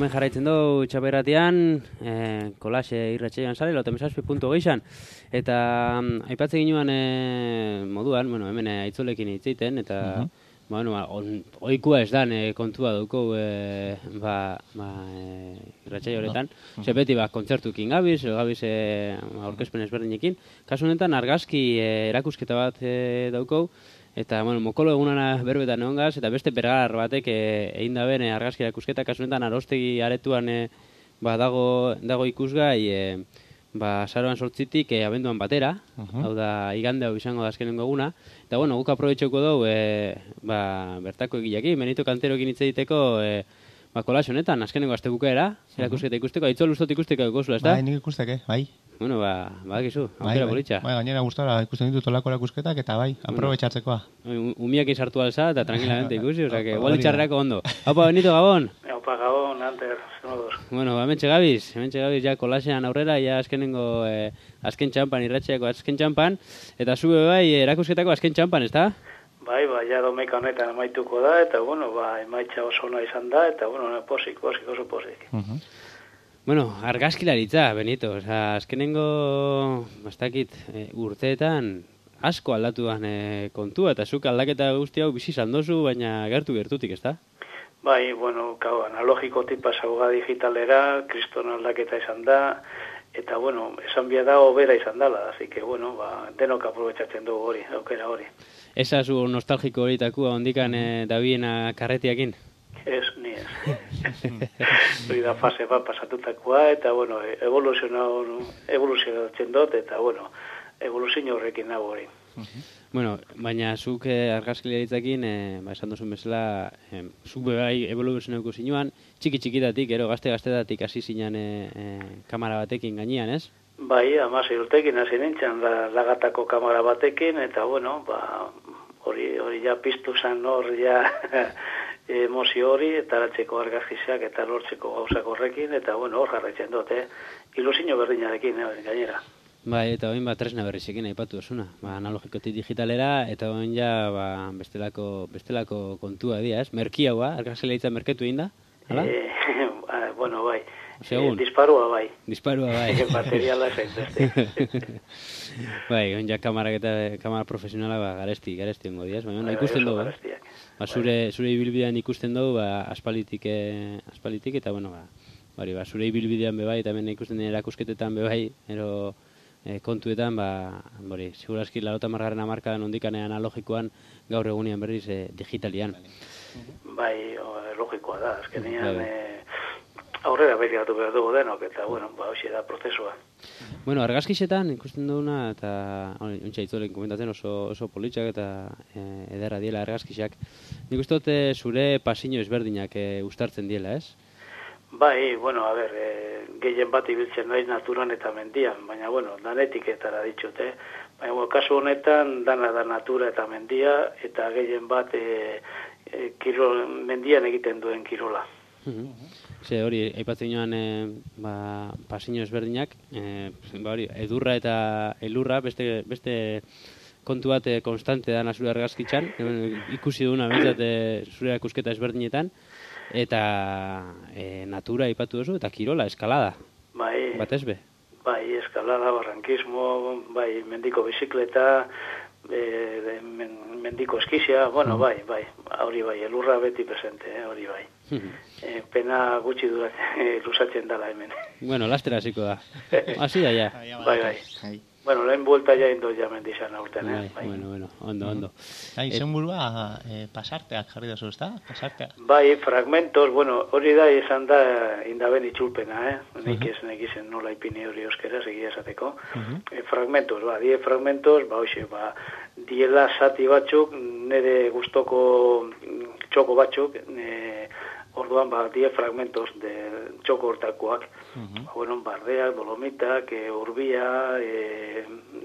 Speaker 1: hemen jarraitzen dugu txaperratian, eh, kolaxe irratxeian sare, lauta mesazpi puntu geixan. Eta um, aipatzen ginuan eh, moduan, bueno, hemen eh, aitzolekin hitzeiten, eta uh -huh. bueno, on, oikua ez dan eh, kontua duko eh, ba, ba, eh, irratxei horretan. Uh -huh. Beti ba, kontzertukin gabiz, gabiz eh, aurkezpen ezberdinekin. Kasu honetan argazki eh, erakusketa bat eh, dauko, eta, bueno, mokolo egunana berbetan egon gaz, eta beste bergar batek e, egin da ben e, argazki erakusketa, kasu honetan arostegi aretuan e, ba, dago, dago ikusgai, e, ba, saroan sortzitik e, abenduan batera, uh -huh. hau da, igande hau izango da azkenengo eguna, eta, bueno, guk aprobetxauko dugu, e, ba, bertako egilekin, Benito Kanterokin hitz egiteko, e, ba, kolax honetan, azkenengo azte bukaera, erakusketa ikusteko, aitzol ustot ikusteko ikusteko, ez da?
Speaker 2: Bai, nik ikusteke, bai.
Speaker 1: Bueno, ba, badakizu,
Speaker 2: bai,
Speaker 1: aukera
Speaker 2: bai.
Speaker 1: politxa.
Speaker 2: Bai, gainera gustora ikusten ditut olako erakusketak, eta bai, aprobetxatzekoa.
Speaker 1: Bueno, umiak sartu alza, eta tranquilamente ikusi, oza, que igual itxarrerako ondo. Haupa, Benito, Gabon!
Speaker 7: Haupa, Gabon, Anter, zenoduz.
Speaker 1: Bueno, ba, hementxe gabiz, hementxe gabiz, ja, kolasean aurrera, ja, azkenengo, eh, azken txampan, irratxeako azken txampan, eta zube bai, erakusketako azken txampan, ez da?
Speaker 7: Bai, ba, ja domeka honetan amaituko da, eta, bueno, ba, emaitza oso ona izan da, eta, bueno, posik, posik, oso posik.
Speaker 2: Uh -huh.
Speaker 1: Bueno, argazkilaritza, Benito, oza, azkenengo, bastakit, e, urteetan asko aldatuan e, kontua, eta zuk aldaketa guzti hau bizi zandozu, baina gertu gertutik, ez da?
Speaker 7: Bai, bueno, kau, analogiko tipa zauga digitalera, kriston aldaketa izan da, eta, bueno, esan bia da, obera izan dala, así que, bueno, ba, denok aprobetxatzen dugu hori, aukera hori.
Speaker 1: Esa zu nostalgiko horitakua ondikan e, dabiena karretiakin?
Speaker 7: Ez, ni ez. Hori da fase bat pasatutakoa, eta, bueno, evoluzionatzen dut, eta, bueno, evoluzio horrekin nago hori.
Speaker 1: Bueno, baina zuk eh, argazkilaritzakin, eh, ba, esan duzun bezala, eh, zuk bebai evoluzionatuko zinuan, txiki-txikitatik, ero, gazte-gaztetatik hasi zinan eh, eh, kamera batekin gainean, ez?
Speaker 7: Bai, amasei urtekin hasi nintzen, la, lagatako kamera batekin, eta, bueno, ba, hori, hori ja piztu zan hor, ja... emozio hori, eta aratzeko argazkiak eta lortzeko gauzak horrekin, eta, bueno, hor jarraitzen dut, eh? Ilusio berdinarekin, eh, gainera.
Speaker 1: Bai, eta oin ba, tresna berrizekin aipatu osuna. Ba, analogikotik digitalera, eta oin ja, ba, bestelako, bestelako kontua dira, ez? Merkiaua, argazkilaritza merketu egin da? Hala?
Speaker 7: Eh, bueno, bai.
Speaker 1: Segun?
Speaker 7: Eh, disparua bai.
Speaker 1: Disparua bai.
Speaker 7: Materiala ez beste.
Speaker 1: Bai, oin ja kamarak eta kamara profesionala, ba, garesti, garesti ongo diaz, baina bai, ikusten dugu, eh? Ba, zure, zure ibilbidean ikusten dugu, ba, aspalitik, eh, aspalitik, eta, bueno, ba, bari, ba, zure ibilbidean bebai, eta hemen ikusten den erakusketetan bebai, ero eh, kontuetan, ba, bori, segurazki larota margarren amarkadan ondikane analogikoan, gaur egunean berriz eh, digitalian.
Speaker 7: Bai, o, logikoa da, azkenean, bai. eh, aurrera begiratu behar dugu denok, eta, bueno, ba, hoxe da prozesua.
Speaker 1: Bueno, argazkisetan ikusten duguna, eta ontsa itzolen komentatzen oso, oso politxak eta e, ederra diela argazkisak. Nik uste dute zure pasino ezberdinak e, ustartzen diela, ez?
Speaker 7: Bai, bueno, a ber, e, gehien bat ibiltzen naiz naturan eta mendian, baina, bueno, danetik etara ditxute. Baina, bueno, kasu honetan, dana da natura eta mendia, eta gehien bat e, e, kirol, mendian egiten duen kirola.
Speaker 1: Uh-huh. Ze hori, aipatzen joan e, ba, pasino ezberdinak, e, ba hori, edurra eta elurra, beste, beste kontu bat e, konstante dana zure argazkitzan, ikusi duguna bentsat e, zure akusketa ezberdinetan, eta e, natura aipatu duzu, eta kirola, eskalada.
Speaker 7: Bai,
Speaker 1: batez be?
Speaker 7: Bai, eskalada, barrankismo, bai, mendiko bizikleta, e, men, mendiko eskizia, bueno, bai, bai, hori bai, elurra beti presente, eh, hori bai. E, pena gutxi duratzen, lusatzen dala hemen.
Speaker 1: Bueno, lastera hasiko da. Hasi da, ja.
Speaker 7: Bai, bai. Bueno, lehen buelta ja indo ja mendizan aurten, eh?
Speaker 1: Bai, bueno, bueno, ondo, ondo.
Speaker 2: Bai, izen burua eh, pasarteak jarri dazu, ez da? Pasarteak.
Speaker 7: Bai, fragmentos, bueno, hori da izan da indaben itxulpena, eh? Nik ez negizen nola ipini hori euskera, segia esateko. E, fragmentos, ba, die fragmentos, ba, hoxe, ba, diela zati batzuk, nire gustoko txoko batzuk, e, orduan, ba, die fragmentos de txoko hortakoak. Uh-huh. Ba, bueno, bardeak, dolomitak, e, urbia, e,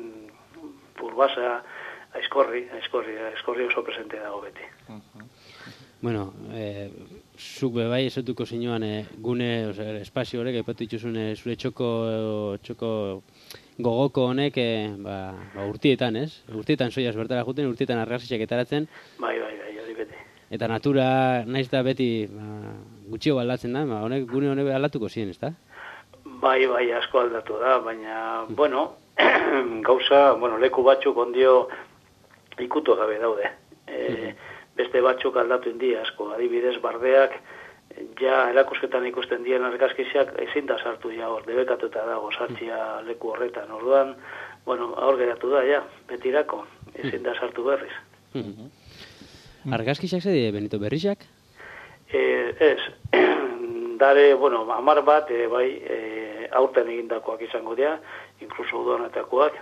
Speaker 7: urbasa, aizkorri, aizkorri, aizkorri oso presente dago beti.
Speaker 1: Uh-huh. Bueno, eh, zuk bebai esetuko zinuan eh, gune, oza, espazio horrek, aipatu dituzun zure txoko, txoko gogoko honek, eh, ba, ba, urtietan, ez? Urtietan soiaz bertara juten, urtietan argazkiak etaratzen.
Speaker 7: Bai, bai, bai, hori beti.
Speaker 1: Eta natura, naiz da beti, ba, gutxio aldatzen da, ba, honek gune honek aldatuko ziren, ezta?
Speaker 7: Bai, bai, asko aldatu da, baina, bueno, gauza, bueno, leku batzuk ondio ikutu gabe daude. E, beste batzuk aldatu indi asko, adibidez, bardeak, ja erakusketan ikusten dien argazkiziak ezin da sartu ja hor, debekatuta dago sartzia leku horretan, orduan, bueno, hor geratu da, ja, betirako, ezin da sartu berriz.
Speaker 1: Argazkiziak ze Benito Berrizak?
Speaker 7: E, ez, dare, bueno, amar bat, e, bai, e, aurten egindakoak izango dira, inkluso udonetakoak,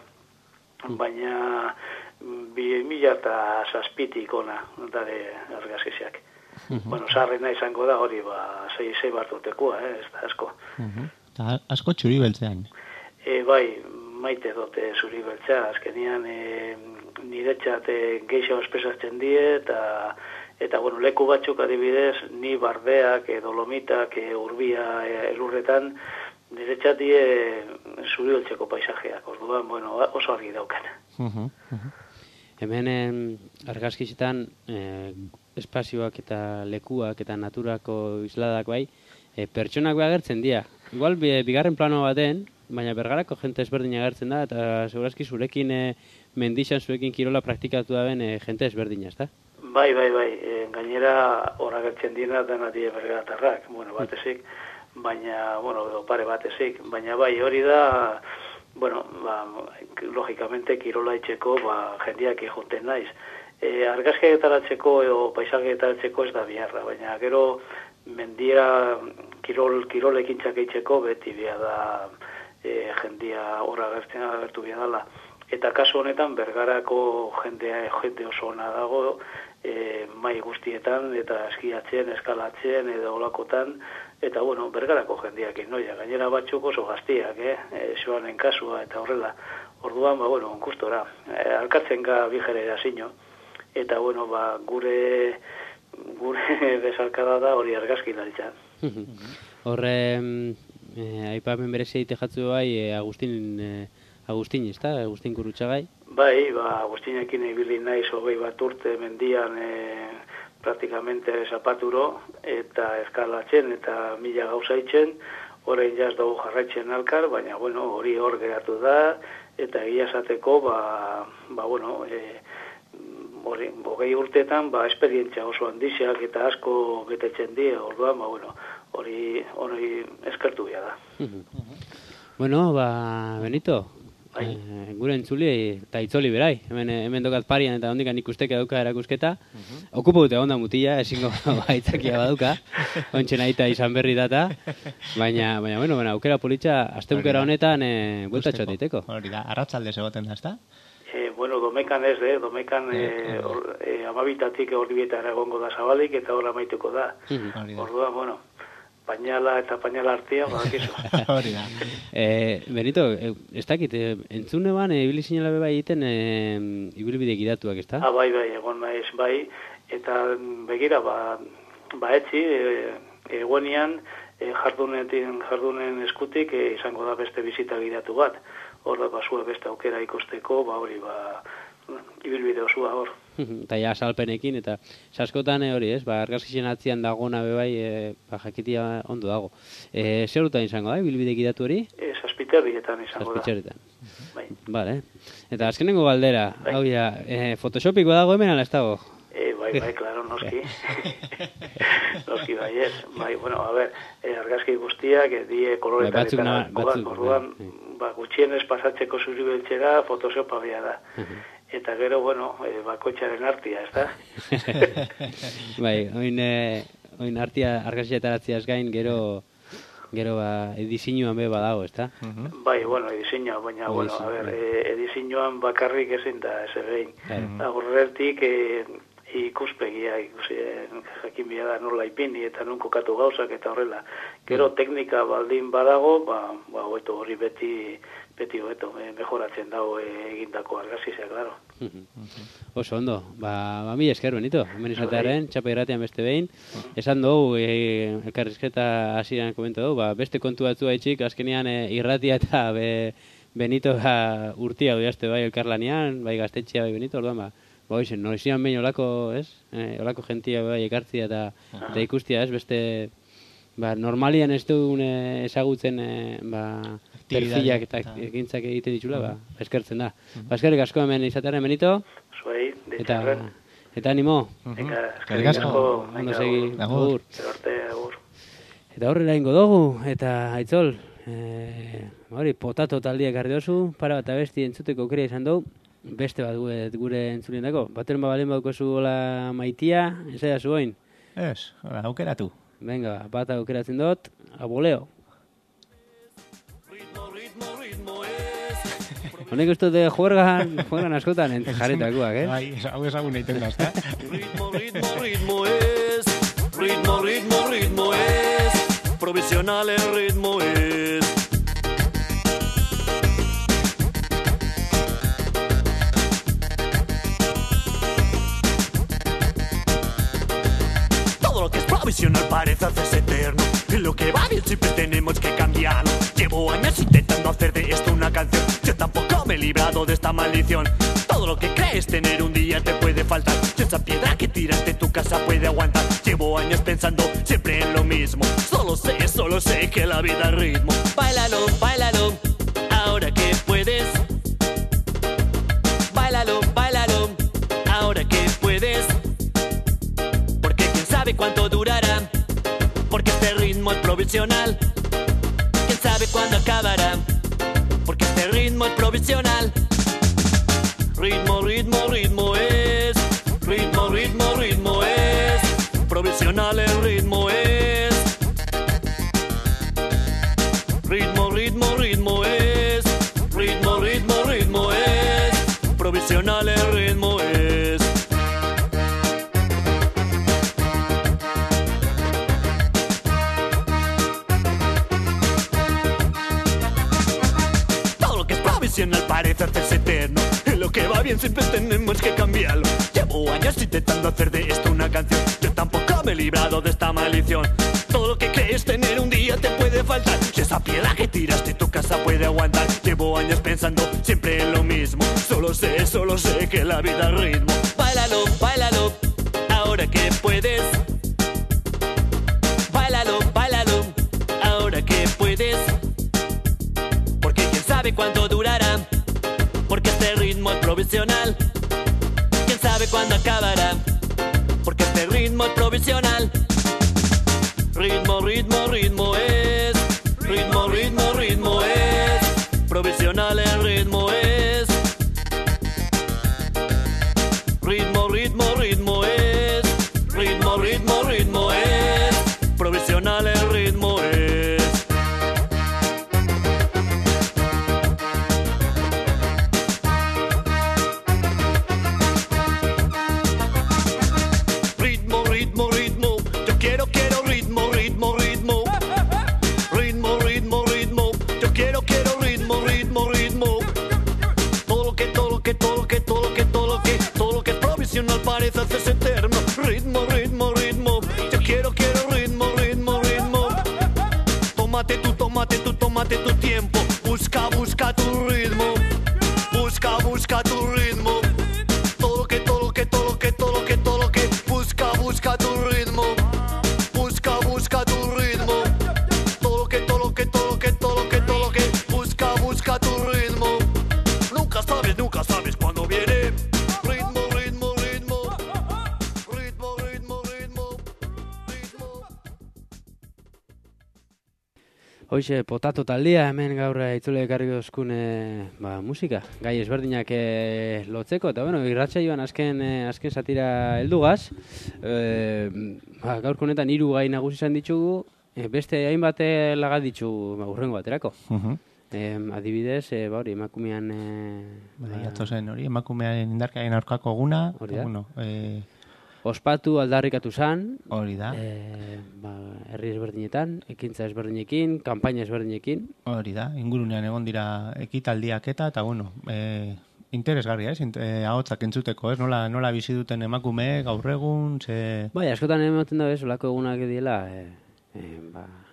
Speaker 7: baina bi mila eta zazpitik ona dare argazkiziak. Bueno, sarrena izango da hori, ba, sei, sei bat urtekoa, eh, ez da asko.
Speaker 2: Eta asko txuri beltzean.
Speaker 7: E, bai, maite dote zuri beltza, azkenian e, niretxat e, geixo espesatzen die, eta eta bueno, leku batzuk adibidez, ni bardeak, e, dolomitak, e, urbia, e, elurretan, niretxat die zuri beltzeko paisajeak, orduan, bueno, oso argi daukan.
Speaker 1: Hemen em, argazkizetan eh, espazioak eta lekuak eta naturako isladak bai, e, pertsonak bai agertzen dira. Igual bi, bigarren plano baten, baina Bergarako jente ezberdina agertzen da, eta segurazki zurekin e, mendixan zurekin kirola praktikatu daben e, jente ezberdina, ezta?
Speaker 7: Bai, bai, bai, e, gainera hor agertzen dira dena die bergaratarrak, bueno, batezik, baina, bueno, edo pare batezik, baina bai, hori da, bueno, ba, logikamente kirola itxeko, ba, jendeak ijunten naiz. E, argazkietaratzeko edo paisagetaratzeko ez da biharra, baina gero mendia kirol, kirol ekintzak eitzeko beti bia da e, jendia horra agertzen agertu bia dela. Eta kasu honetan Bergarako jendea jende oso ona dago e, mai guztietan eta eskiatzen, eskalatzen edo olakotan, eta bueno, Bergarako jendeak inoia, gainera batzuk oso gaztiak, eh? E, Joanen kasua eta horrela. Orduan, ba, bueno, gustora, e, alkatzen ga bi generazio. Eta, bueno, ba, gure gure bezarkada da hori argazki laritzan.
Speaker 1: Horre, eh, aipamen berezia ite jatzu bai, eh, Agustin, eh, Agustin, ez da? Agustin Kurutxagai?
Speaker 7: Bai, ba, Agustinekin ibili naiz hogei bat urte mendian eh, praktikamente zapaturo, eta eskalatzen, eta mila gauza itzen, horrein jaz dugu jarraitzen alkar, baina, bueno, hori hor geratu da, eta egia esateko, ba, ba bueno, eh, hori, hogei urteetan, ba, esperientzia oso handiziak eta asko betetzen die, orduan, ba, bueno, hori, hori eskertu bia da.
Speaker 1: Bueno, ba, Benito, eh, gure entzuli eta itzoli berai, hemen, hemen dokat parian eta hondikan ikusteke dauka erakusketa, okupo dute onda mutila, ezingo baitzakia baduka, ontsen aita izan berri data, baina, baina, bueno, baina, aukera politxa, asteukera honetan, eh, buelta txoteiteko.
Speaker 2: Hori da, arratzalde zegoten da, ezta?
Speaker 7: E, bueno, domekan ez, eh? domekan e, or, e, amabitatik ordibietara egongo da zabalik eta hor amaituko da. Orduan, bueno, pañala eta pañala artia, badakizu.
Speaker 2: Hori da.
Speaker 1: Eh, Benito, eh, ez dakit, eh, entzune ban, eh, ibili zinela beba egiten eh, ibilbide gidatuak, ez da?
Speaker 7: Ah, bai, bai, egon naiz, bai, eta begira, ba, ba etzi, e, egoenian, e, jardunetin, jardunen eskutik e, izango da beste bizita gidatu bat. Hor da, basue beste aukera ikusteko, ba hori, ba, ibilbide osua hor.
Speaker 1: Eta ja, salpenekin, eta saskotan hori, ez, ba, argazkizien atzian dagona bebai, e, ba, jakitia ondo dago. E, zer utan izango da, ibilbide gidatu hori?
Speaker 7: E, Zazpiterrietan izango da.
Speaker 1: Zazpiterrietan.
Speaker 7: Bai.
Speaker 1: Vale. Eta azkenengo galdera,
Speaker 7: bai.
Speaker 1: Hau ja, e, Photoshopiko dago hemen, ala ez dago?
Speaker 7: E, bai, bai, klaro, noski. Noski, bai, ez. Bai, bueno, a ver, e, argazki guztiak, e, die koloretan
Speaker 1: bai,
Speaker 7: eta batzuk, orduan, ba, gutxienez pasatzeko zuri beltzera, Photoshopa bia da. Eta gero, bueno, e, bakoitzaren artia, ez da?
Speaker 1: Bai, oin, e, oin artia argazkietaratziaz gain, gero, gero ba, edizioan be badago, ez da?
Speaker 7: Bai, bueno, edizioa, baina, o bueno, a ver, e, edizioan bakarrik ezin da, ez egin. Horretik, e, ikuspegia, ikusi, jakin bia da nola ipini eta non kokatu gauzak eta horrela. Gero teknika baldin badago, ba, ba hobeto hori beti, beti hobeto, e, mejoratzen dago e, egindako argazizia, claro.
Speaker 1: Oso ondo, ba, ba mi esker, Benito, hemen izatearen, txapa irratean beste behin. Esan dugu, e, elkarrizketa hasieran komentu dugu, ba, beste kontu batzu haitxik, azkenean e, irratia eta be, Benito ba, urtia duazte bai elkarlanean, bai gaztetxea, bai Benito, orduan ba, ba, oizen, noizian behin olako, ez? Eh, olako gentia bai ekartzia eta, eta ikustia, ez? Beste, ba, normalian ez dugun eh, ezagutzen eh, ba, perfilak eta ekintzak egiten ditula, ba, eskertzen da. Ba, eskerrik asko hemen izatearen, Benito.
Speaker 7: Zuei,
Speaker 1: Eta,
Speaker 7: deitxarren.
Speaker 1: eta animo.
Speaker 7: Venga,
Speaker 2: Eskerrik asko.
Speaker 1: Ondo segi.
Speaker 2: Agur.
Speaker 1: Agur.
Speaker 7: Arte, agur.
Speaker 1: Eta horrela ingo dugu, eta Aitzol, eh, hori, potato taldia ekarri dozu, para bat abesti entzuteko aukera izan dugu, beste bat gure, gure entzulien dago. Bateren ba balen baduko zu gola maitia, ez da zuoin.
Speaker 2: Ez, hola, aukeratu.
Speaker 1: Venga, bat aukeratzen dut, aboleo. Honek uste dute juergan, juergan askotan ent jarritakoak, eh?
Speaker 2: Bai, hau ezagun egiten da, ezta?
Speaker 5: Ritmo, ritmo, ritmo es. Ritmo, ritmo, ritmo es. Provisional el ritmo es. Todo lo que es provisional parece hacerse eterno. Y lo que va bien siempre tenemos que cambiarlo. Llevo años intentando hacer de esto una canción. Yo tampoco me he librado de esta maldición. Todo lo que crees tener un día te puede faltar. Si esa piedra que tiraste tu casa puede aguantar. Llevo años pensando siempre en lo mismo. Solo sé, solo sé que la vida es ritmo. Báilalo, báilalo, ahora que puedes. Báilalo, báilalo, ahora que puedes. Porque quién sabe cuánto durará. Porque este ritmo es provisional. Quién sabe cuándo acabará. Porque este ritmo es provisional. Ritmo, ritmo, ritmo es. Ritmo, ritmo, ritmo es. Provisional el ritmo es. Ritmo, ritmo, ritmo es. Ritmo, ritmo, ritmo es. Provisional el ritmo es. Todo lo que es provisional parece hacerse eterno. En lo que va bien siempre tenemos que cambiarlo. Llevo años intentando hacer de esto una canción. Yo tampoco me he librado de esta maldición. Todo lo que crees tener un día te puede faltar. Si esa piedra que tiraste tu casa puede aguantar. Llevo años pensando siempre en lo mismo. Solo sé, solo sé que la vida es ritmo. Báilalo, báilalo, ahora que puedes. Báilalo, báilalo, ahora que puedes. Porque quién sabe cuánto durará. Porque este ritmo es provisional. Quién sabe cuándo acabará. Porque este ritmo es provisional. Ritmo, ritmo, ritmo es. Ritmo, ritmo, ritmo es. Provisional el ritmo es. Ritmo, ritmo, ritmo es. Ritmo, ritmo, ritmo es. Provisional el ritmo es. Ritmo, ritmo, ritmo. Yo quiero, quiero ritmo, ritmo, ritmo. Ritmo, ritmo, ritmo. Yo quiero, quiero ritmo, ritmo, ritmo. Todo lo que, todo lo que, todo lo que, todo lo que, todo lo que, todo lo que es provisional parece hacerse eterno. Ritmo, ritmo, ritmo. Yo quiero, quiero ritmo, ritmo, ritmo. Tómate tu, tómate tu, tómate tu tiempo. Busca, busca tu ritmo. Busca, busca tu ritmo. Todo lo que, todo lo que, todo lo que, todo lo que, todo lo que. Busca, busca tu ritmo. Busca, busca tu ritmo. Todo lo que, todo lo que, todo lo que, todo lo que, todo lo que. Busca, busca tu ritmo. Nunca sabes, nunca sabes cuándo viene. Ritmo, ritmo, ritmo. Ritmo, ritmo, ritmo. Ritmo.
Speaker 1: Hoxe, potato taldea, hemen gaur itzule ekarri dozkun eh, ba, musika, gai ezberdinak eh, lotzeko, eta bueno, irratsaioan azken, eh, azken satira heldugaz, eh, ba, gaurko honetan hiru gai nagusi izan ditugu, eh, beste hainbat eh, laga ditu ba, urrengo baterako.
Speaker 2: Uh-huh.
Speaker 1: Eh, adibidez, eh, ba, hori, emakumean... Eh,
Speaker 2: Bai, atozen hori, emakumearen indarkaren aurkako eguna.
Speaker 1: Hori da.
Speaker 2: Bueno, eh,
Speaker 1: ospatu aldarrikatu zan,
Speaker 2: hori da.
Speaker 1: eh, ba, herri ezberdinetan, ekintza ezberdinekin, kanpaina ezberdinekin.
Speaker 2: Hori da, ingurunean egon dira ekitaldiak eta, eta bueno, e, interesgarria, ez? Int, e, ahotsak entzuteko, ez? Nola, nola bizi duten emakume gaur egun, ze...
Speaker 1: Bai, askotan ematen da bez, olako egunak diela, e, e, ba,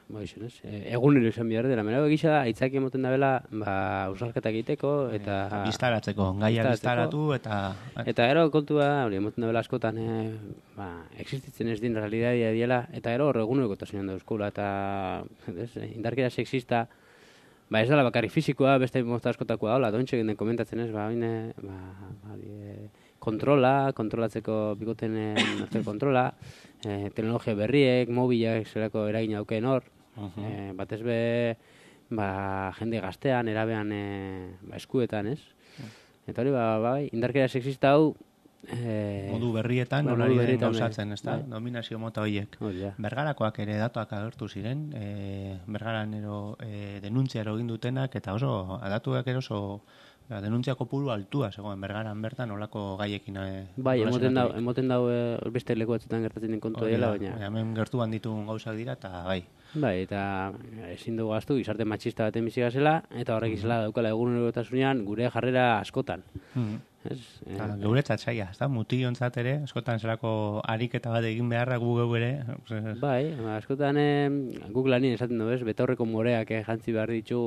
Speaker 1: ba, izan ez, e, egunero izan behar dela. Mera egisa da, aitzaki emoten dabela, ba, ausarketak egiteko, eta...
Speaker 2: Biztaratzeko, gaia biztaratu, eta...
Speaker 1: Eta gero kontua, hori, emoten dabela askotan, e, ba, existitzen ez din realidadia diela, eta gero hor egunero kotasunan da euskula, eta ez, indarkeria sexista, ba, ez dela bakarri fizikoa, beste mozta askotakoa daula, dontxe genden komentatzen ez, ba, oine, ba, ba, e, kontrola, kontrolatzeko bikoten arteko kontrola, e, teknologia berriek, mobilak, zelako eragin auken hor, uh-huh. e, batez be, ba, jende gaztean, erabean, e, ba, eskuetan, ez? Eta hori, ba, bai, indarkeria sexista hau, e,
Speaker 2: modu berrietan,
Speaker 1: ba,
Speaker 2: nolari den
Speaker 1: berrietan,
Speaker 2: gauzatzen, ez da?
Speaker 1: bai.
Speaker 2: Dominazio mota horiek.
Speaker 1: Oh, ja.
Speaker 2: Bergarakoak ere datuak agertu ziren, e, bergaran ero e, denuntziaro egin dutenak, eta oso, datuak ero oso, ja, denuntzia kopuru altua, zegoen, bergaran bertan olako gaiekin. E,
Speaker 1: bai, emoten dau, emoten dau e, beste leku batzutan gertatzen den kontu dela, baina...
Speaker 2: Hemen gertuan ditugun gauzak dira, eta bai.
Speaker 1: Bai, eta ezin dugu gaztu, gizarte matxista baten bizi gazela, eta horrek izela daukala egunerokotasunean gure jarrera askotan.
Speaker 2: Mm-hmm.
Speaker 1: Ez?
Speaker 2: E, Geuretzat zaila, ez da, mutilontzat ere, askotan zelako ariketa bat egin beharra gu geu ere.
Speaker 1: Bai, askotan e, guk lanien esaten du, ez, betaurreko moreak eh, jantzi behar ditu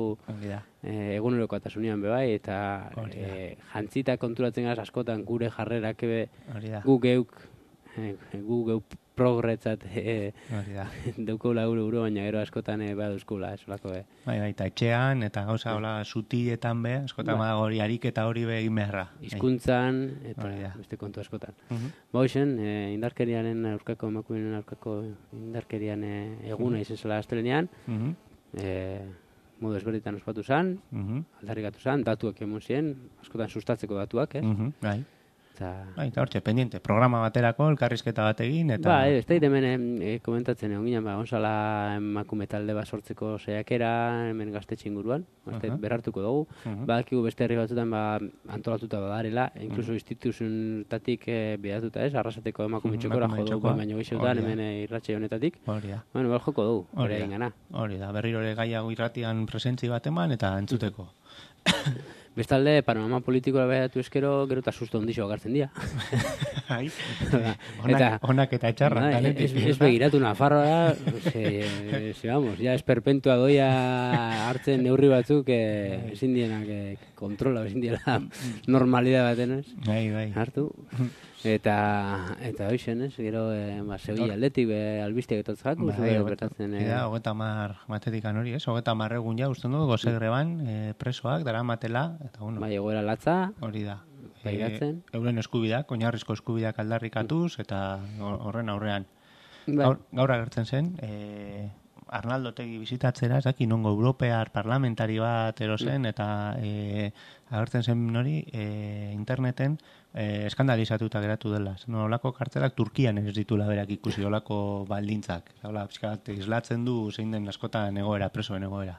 Speaker 1: e, egunerokotasunean be bai, eta e, jantzita konturatzen gaz askotan gure jarrerak ebe gu geuk, e, gu geuk progretzat e, deukula euro euro, baina gero askotan e, behar duzkula, ez olako be.
Speaker 2: Bai, bai, eta etxean, eta gauza hola sutietan be, askotan ba. hori ariketa hori be egin beharra.
Speaker 1: Hizkuntzan eta beste kontu askotan. Uh-huh. Ba hoxen, e, indarkeriaren aurkako, emakumeen aurkako indarkerian e, eguna izan zela astelenean, uh-huh. e, modu ezberditan ospatu zen, uh-huh. aldarrikatu zen, datuak emon ziren, askotan sustatzeko datuak, ez?
Speaker 2: Uh-huh. Bai.
Speaker 1: Eta
Speaker 2: bai, eta hortxe, pendiente, programa baterako, elkarrizketa bat egin, eta...
Speaker 1: Ba, ez da hemen e, komentatzen egon ginen, ba, onsala emakume talde bat sortzeko saiakera, hemen gaztetxe inguruan, gazte, uh-huh. berartuko dugu, uh-huh. badakigu beste herri batzutan ba, antolatuta badarela, inkluso uh-huh. instituzionetatik e, bidatuta ez, arrasateko emakume txokora uh-huh. jo dugu, baina goizeutan hemen e, irratxe honetatik, hori da. Bueno, bel joko dugu, hori egin gana.
Speaker 2: Hori da, berriro ere gaiago irratian presentzi bat eman, eta entzuteko.
Speaker 1: Bestalde, panorama politikoa behatu eskero, gero eta susto ondixo agartzen dira.
Speaker 2: Ai, onak, onak eta etxarra.
Speaker 1: No, ez, ez begiratu Nafarroa, se, se, vamos, ya esperpentua doia hartzen neurri batzuk, eh, ezin dienak eh, kontrola, ezin diela normalidad baten, ez?
Speaker 2: Bai, bai.
Speaker 1: Hartu. Eta, eta hoixen, ez? Gero, eh, ba, Sevilla atletik be, albisteak etotzak, ba, bai, gertatzen. Eh,
Speaker 2: da, hogeta mar matetikan hori, ez? Hogeta mar egun ja, usten dugu, gozegreban, eh, presoak, dara matela, eta bueno.
Speaker 1: Bai, egoera latza. Hori
Speaker 2: da.
Speaker 1: Pairatzen.
Speaker 2: E, euren eskubidak, oinarrizko eskubidak aldarrikatuz, eta horren aurrean. Gaur, gaur agertzen zen, eh, Arnaldo Tegi bizitatzera, ez daki, nongo europear parlamentari bat erosen, eta e, agertzen zen hori e, interneten e, eskandalizatuta geratu dela. No, olako kartelak Turkian ez ditula berak ikusi, olako baldintzak. Ola, pixkat, islatzen du zein den askotan egoera, presoen egoera.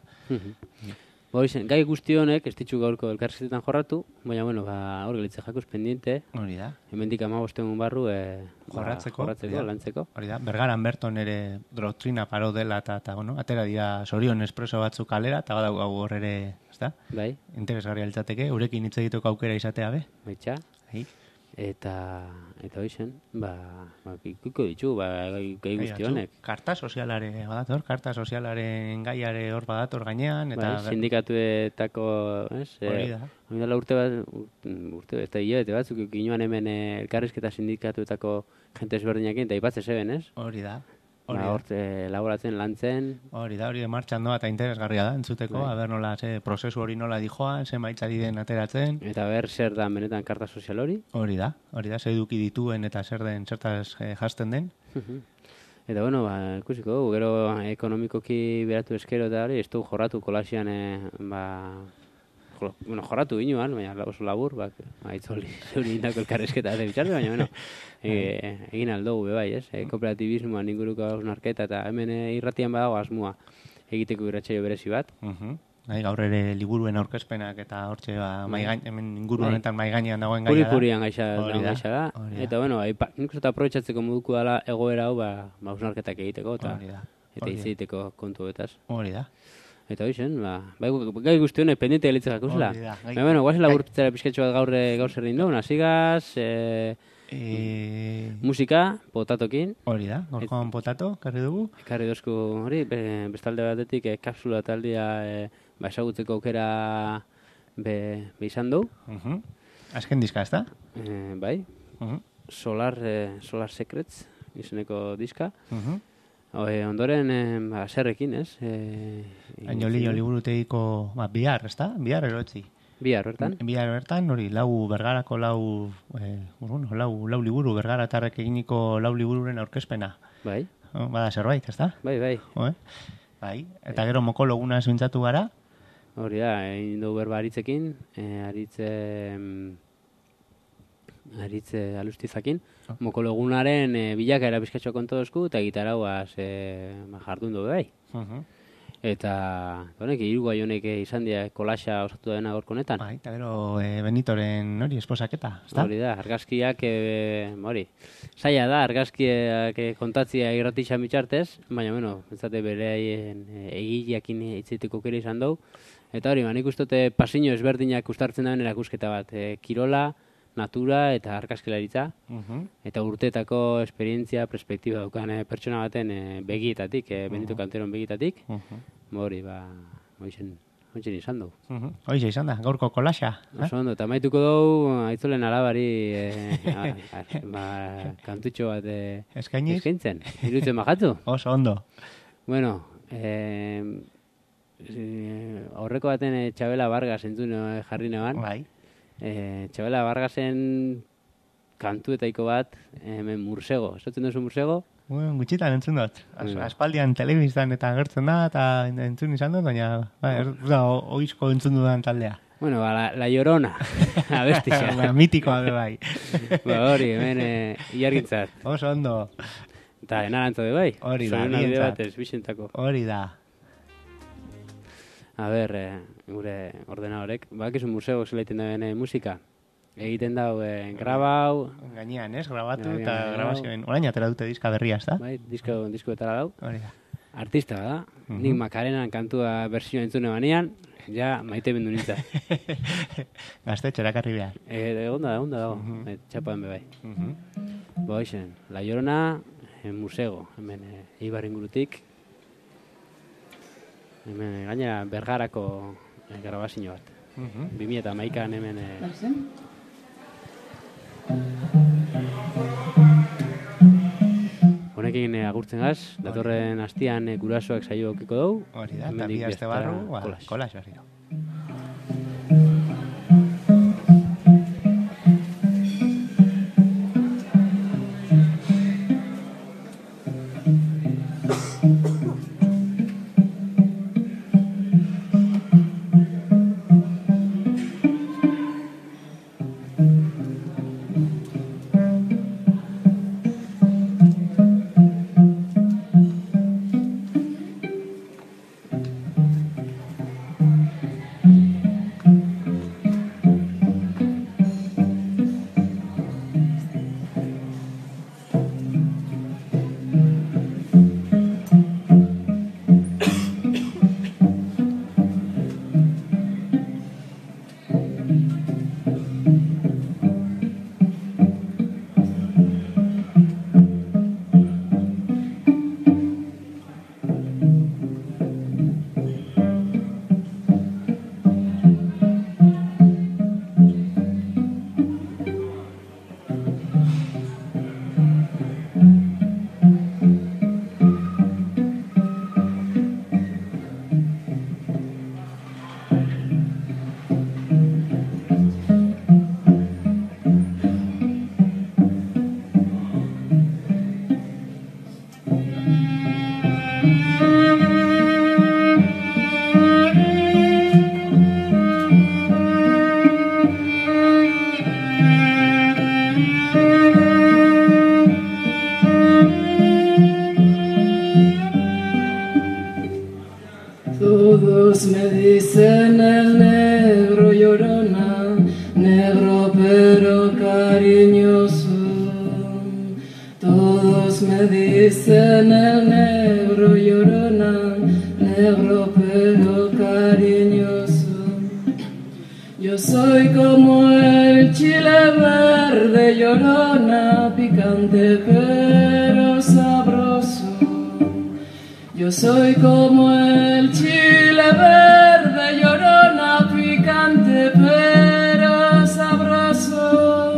Speaker 1: Boizen, gai guzti honek, ez ditxu gaurko elkarrizketetan jorratu, baina, bueno, ba, hor gelitze jakuz pendiente.
Speaker 2: Hori da.
Speaker 1: Hemendik amabosten barru, e,
Speaker 2: jorratzeko,
Speaker 1: ba, jorratzeko lantzeko.
Speaker 2: Hori da, bergaran berton ere doktrina paro dela, eta, eta bueno, atera dira sorion espreso batzuk kalera, eta badau gau hor ere, ez da?
Speaker 1: Bai.
Speaker 2: Interesgarria altzateke, urekin hitz egiteko aukera izatea be.
Speaker 1: Baitxa.
Speaker 2: Bai.
Speaker 1: Eta, eta hoizen, ba, ba ikuko ditu, ba, gai, gai guzti honek.
Speaker 2: Karta sozialare badator, karta sozialaren gaiare hor badator gainean. Eta
Speaker 1: bai, sindikatuetako, ez?
Speaker 2: Hori da.
Speaker 1: Hori dela urte bat, urte bat, eta hilabete batzuk, inoan hemen elkarrizketa sindikatuetako jente ezberdinekin, eta ipatze zeben, ez?
Speaker 2: Hori da.
Speaker 1: Ba, hortze, laboratzen, lantzen.
Speaker 2: Hori da, hori de martxan doa eta interesgarria da, entzuteko, bai. Aber nola, ze, prozesu hori nola dijoan, ze maitzari den ateratzen.
Speaker 1: Eta ber, zer da benetan karta sozial hori?
Speaker 2: Hori da, hori da, zer eduki dituen eta zer den, zertaz eh, jasten den.
Speaker 1: Eta, bueno, ba, ikusiko dugu, gero ekonomikoki beratu eskero eta hori, ez du jorratu kolasian, eh, ba, jo, bueno, jorratu inuan, baina oso labur, ba, aitzoli, zeuri indako elkarrezketa eta bitxarte, baina, bueno, e, egin aldogu, bebai, ez? E, kooperatibismoan inguruko hausnarketa eta hemen e, irratian badago asmoa egiteko irratsaio berezi bat.
Speaker 2: Uh-huh. Bai, gaur ere liburuen aurkezpenak eta hortxe ba, maigain, hemen inguru honetan mai gainean dagoen gaia da.
Speaker 1: Puri-purian gaixa da. Eta, bueno, nik uste eta aprobetxatzeko moduko dela egoera hau, ba, hausnarketak egiteko eta, eta iziteko kontu betaz.
Speaker 2: Hori da.
Speaker 1: Eta hoizen, ba, bai, gai guzti honek pendiente gelitzek jakuzela. Baina, bueno, guazen laburtzera pizketxo bat gaur gaur zerrin dugu, nazigaz, e,
Speaker 2: E...
Speaker 1: Musika, potatokin.
Speaker 2: Hori da, gorkoan potato, karri dugu.
Speaker 1: Karri dozku hori, be, bestalde batetik e, kapsula taldea e, ba, esagutzeko aukera be, be izan du.
Speaker 2: Uh-huh. Azken diska, ez da?
Speaker 1: E, bai, uh-huh. Solar, e, Solar Secrets izeneko diska. Uh-huh. E, ondoren, e, ba, zerrekin, ez? E,
Speaker 2: Añolillo liburutegiko, ba, bihar, ez da? Bihar erotzi.
Speaker 1: Bihar bertan?
Speaker 2: Bihar bertan, hori, lau bergarako lau, eh, bueno, lau, lau liburu, bergaratarrek eginiko lau libururen aurkezpena.
Speaker 1: Bai.
Speaker 2: Oh, bada zerbait, ez da?
Speaker 1: Bai, bai.
Speaker 2: Oh, eh? Bai, eta gero mokologuna zuintzatu gara?
Speaker 1: Hori da, egin dugu berba aritzekin, eh, aritze, aritze alustizakin. Oh. Mokologunaren eh, bilakaera bizkatxo konto dozku, eta gitarauaz eh, jardun dugu bai. Uh-huh. Eta, honek, irugai honek izan dira kolaxa osatu dena gorko honetan.
Speaker 2: Bai, eta gero e, Benitoren hori esposaketa, ez da?
Speaker 1: Hori da, argazkiak, e, hori, zaila da, argazkiak e, kontatzia irratixan bitxartez, baina, bueno, entzate bere haien e, egileakin hitzeiteko kere izan dugu. Eta hori, nik ustote pasiño ezberdinak ustartzen dauen erakusketa bat, e, kirola, natura eta argazkilaritza, uh-huh. Eta urteetako esperientzia, perspektiba daukan e, pertsona baten e, begietatik, e, Benito uh-huh. Kanteron begietatik, uh-huh. Hori, ba, hoizen, hoizen izan dugu.
Speaker 2: Uh-huh. Hoize izan da, gaurko kolaxa.
Speaker 1: Oso ondo, eta maituko dugu, aitzolen alabari, e, a, a, ba, kantutxo bat e,
Speaker 2: eskainiz?
Speaker 1: Eskaintzen, irutzen bajatu.
Speaker 2: Oso ondo.
Speaker 1: Bueno, e, aurreko baten e, Txabela Vargas entzun e, jarri neban.
Speaker 2: Bai.
Speaker 1: E, Txabela Vargasen kantuetaiko bat, hemen Mursego. Esatzen duzu Mursego?
Speaker 2: Bueno, gutxitan entzun dut. As, aspaldian telebiztan eta agertzen da, eta entzun izan dut, baina ba, ez da oizko entzun dudan taldea.
Speaker 1: Bueno, ba, la, la Llorona, abestixa.
Speaker 2: Ba, mitikoa be bai.
Speaker 1: Ba, hori, hemen e, iargintzat.
Speaker 2: Oso ondo.
Speaker 1: Eta enarantza de bai.
Speaker 2: Hori da,
Speaker 1: nientzat.
Speaker 2: Hori da.
Speaker 1: A ber, e, gure ordenadorek, bak izun museo zelaiten da bene musika. Egiten dau, eh, grabau...
Speaker 2: Gainean, ez? Grabatu eta grabazioen... Orain atera dute diska berria, ez da?
Speaker 1: Bai, disko, disko betara dau.
Speaker 2: Hori da.
Speaker 1: Artista, da. Uh-huh. Nik Makarenan kantua bersioa entzune banean, ja maite bendu nintzen.
Speaker 2: Gaztetxo, erakarri behar.
Speaker 1: E, egonda da, egonda dago. Uh-huh. E, txapan be bai. Uh-huh. Ba, hoxen, La Llorona, en Musego, hemen e, Eibar ingurutik. Hemen, gainera, Bergarako e, grabazio bat. Uh-huh. bi mila hamaikan hemen... E, honekin e, agurtzen gaz, datorren hastian e, gurasoak saio okiko dugu.
Speaker 2: Hori da, eta bi aste barru, kolax hori da.
Speaker 8: Todos me dicen el negro llorona, negro pero cariñoso. Todos me dicen el negro llorona, negro pero cariñoso. Yo Yo soy como el chile verde, llorona, picante pero sabroso. Yo soy como el chile verde, llorona, picante pero sabroso.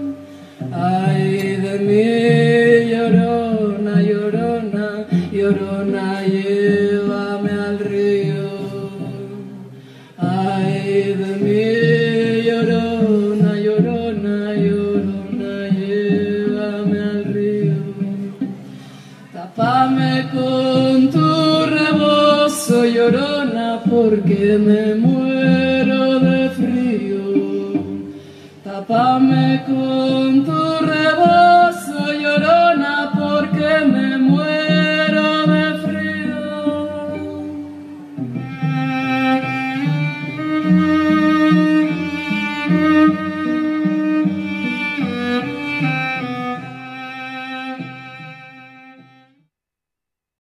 Speaker 8: Ay de mí, llorona, llorona, llorona, llévame al río. Ay de mí, llorona, llorona, llorona, llévame al río. Tápame con tu rebozo, llorona, porque me muero de frío. Tápame con tu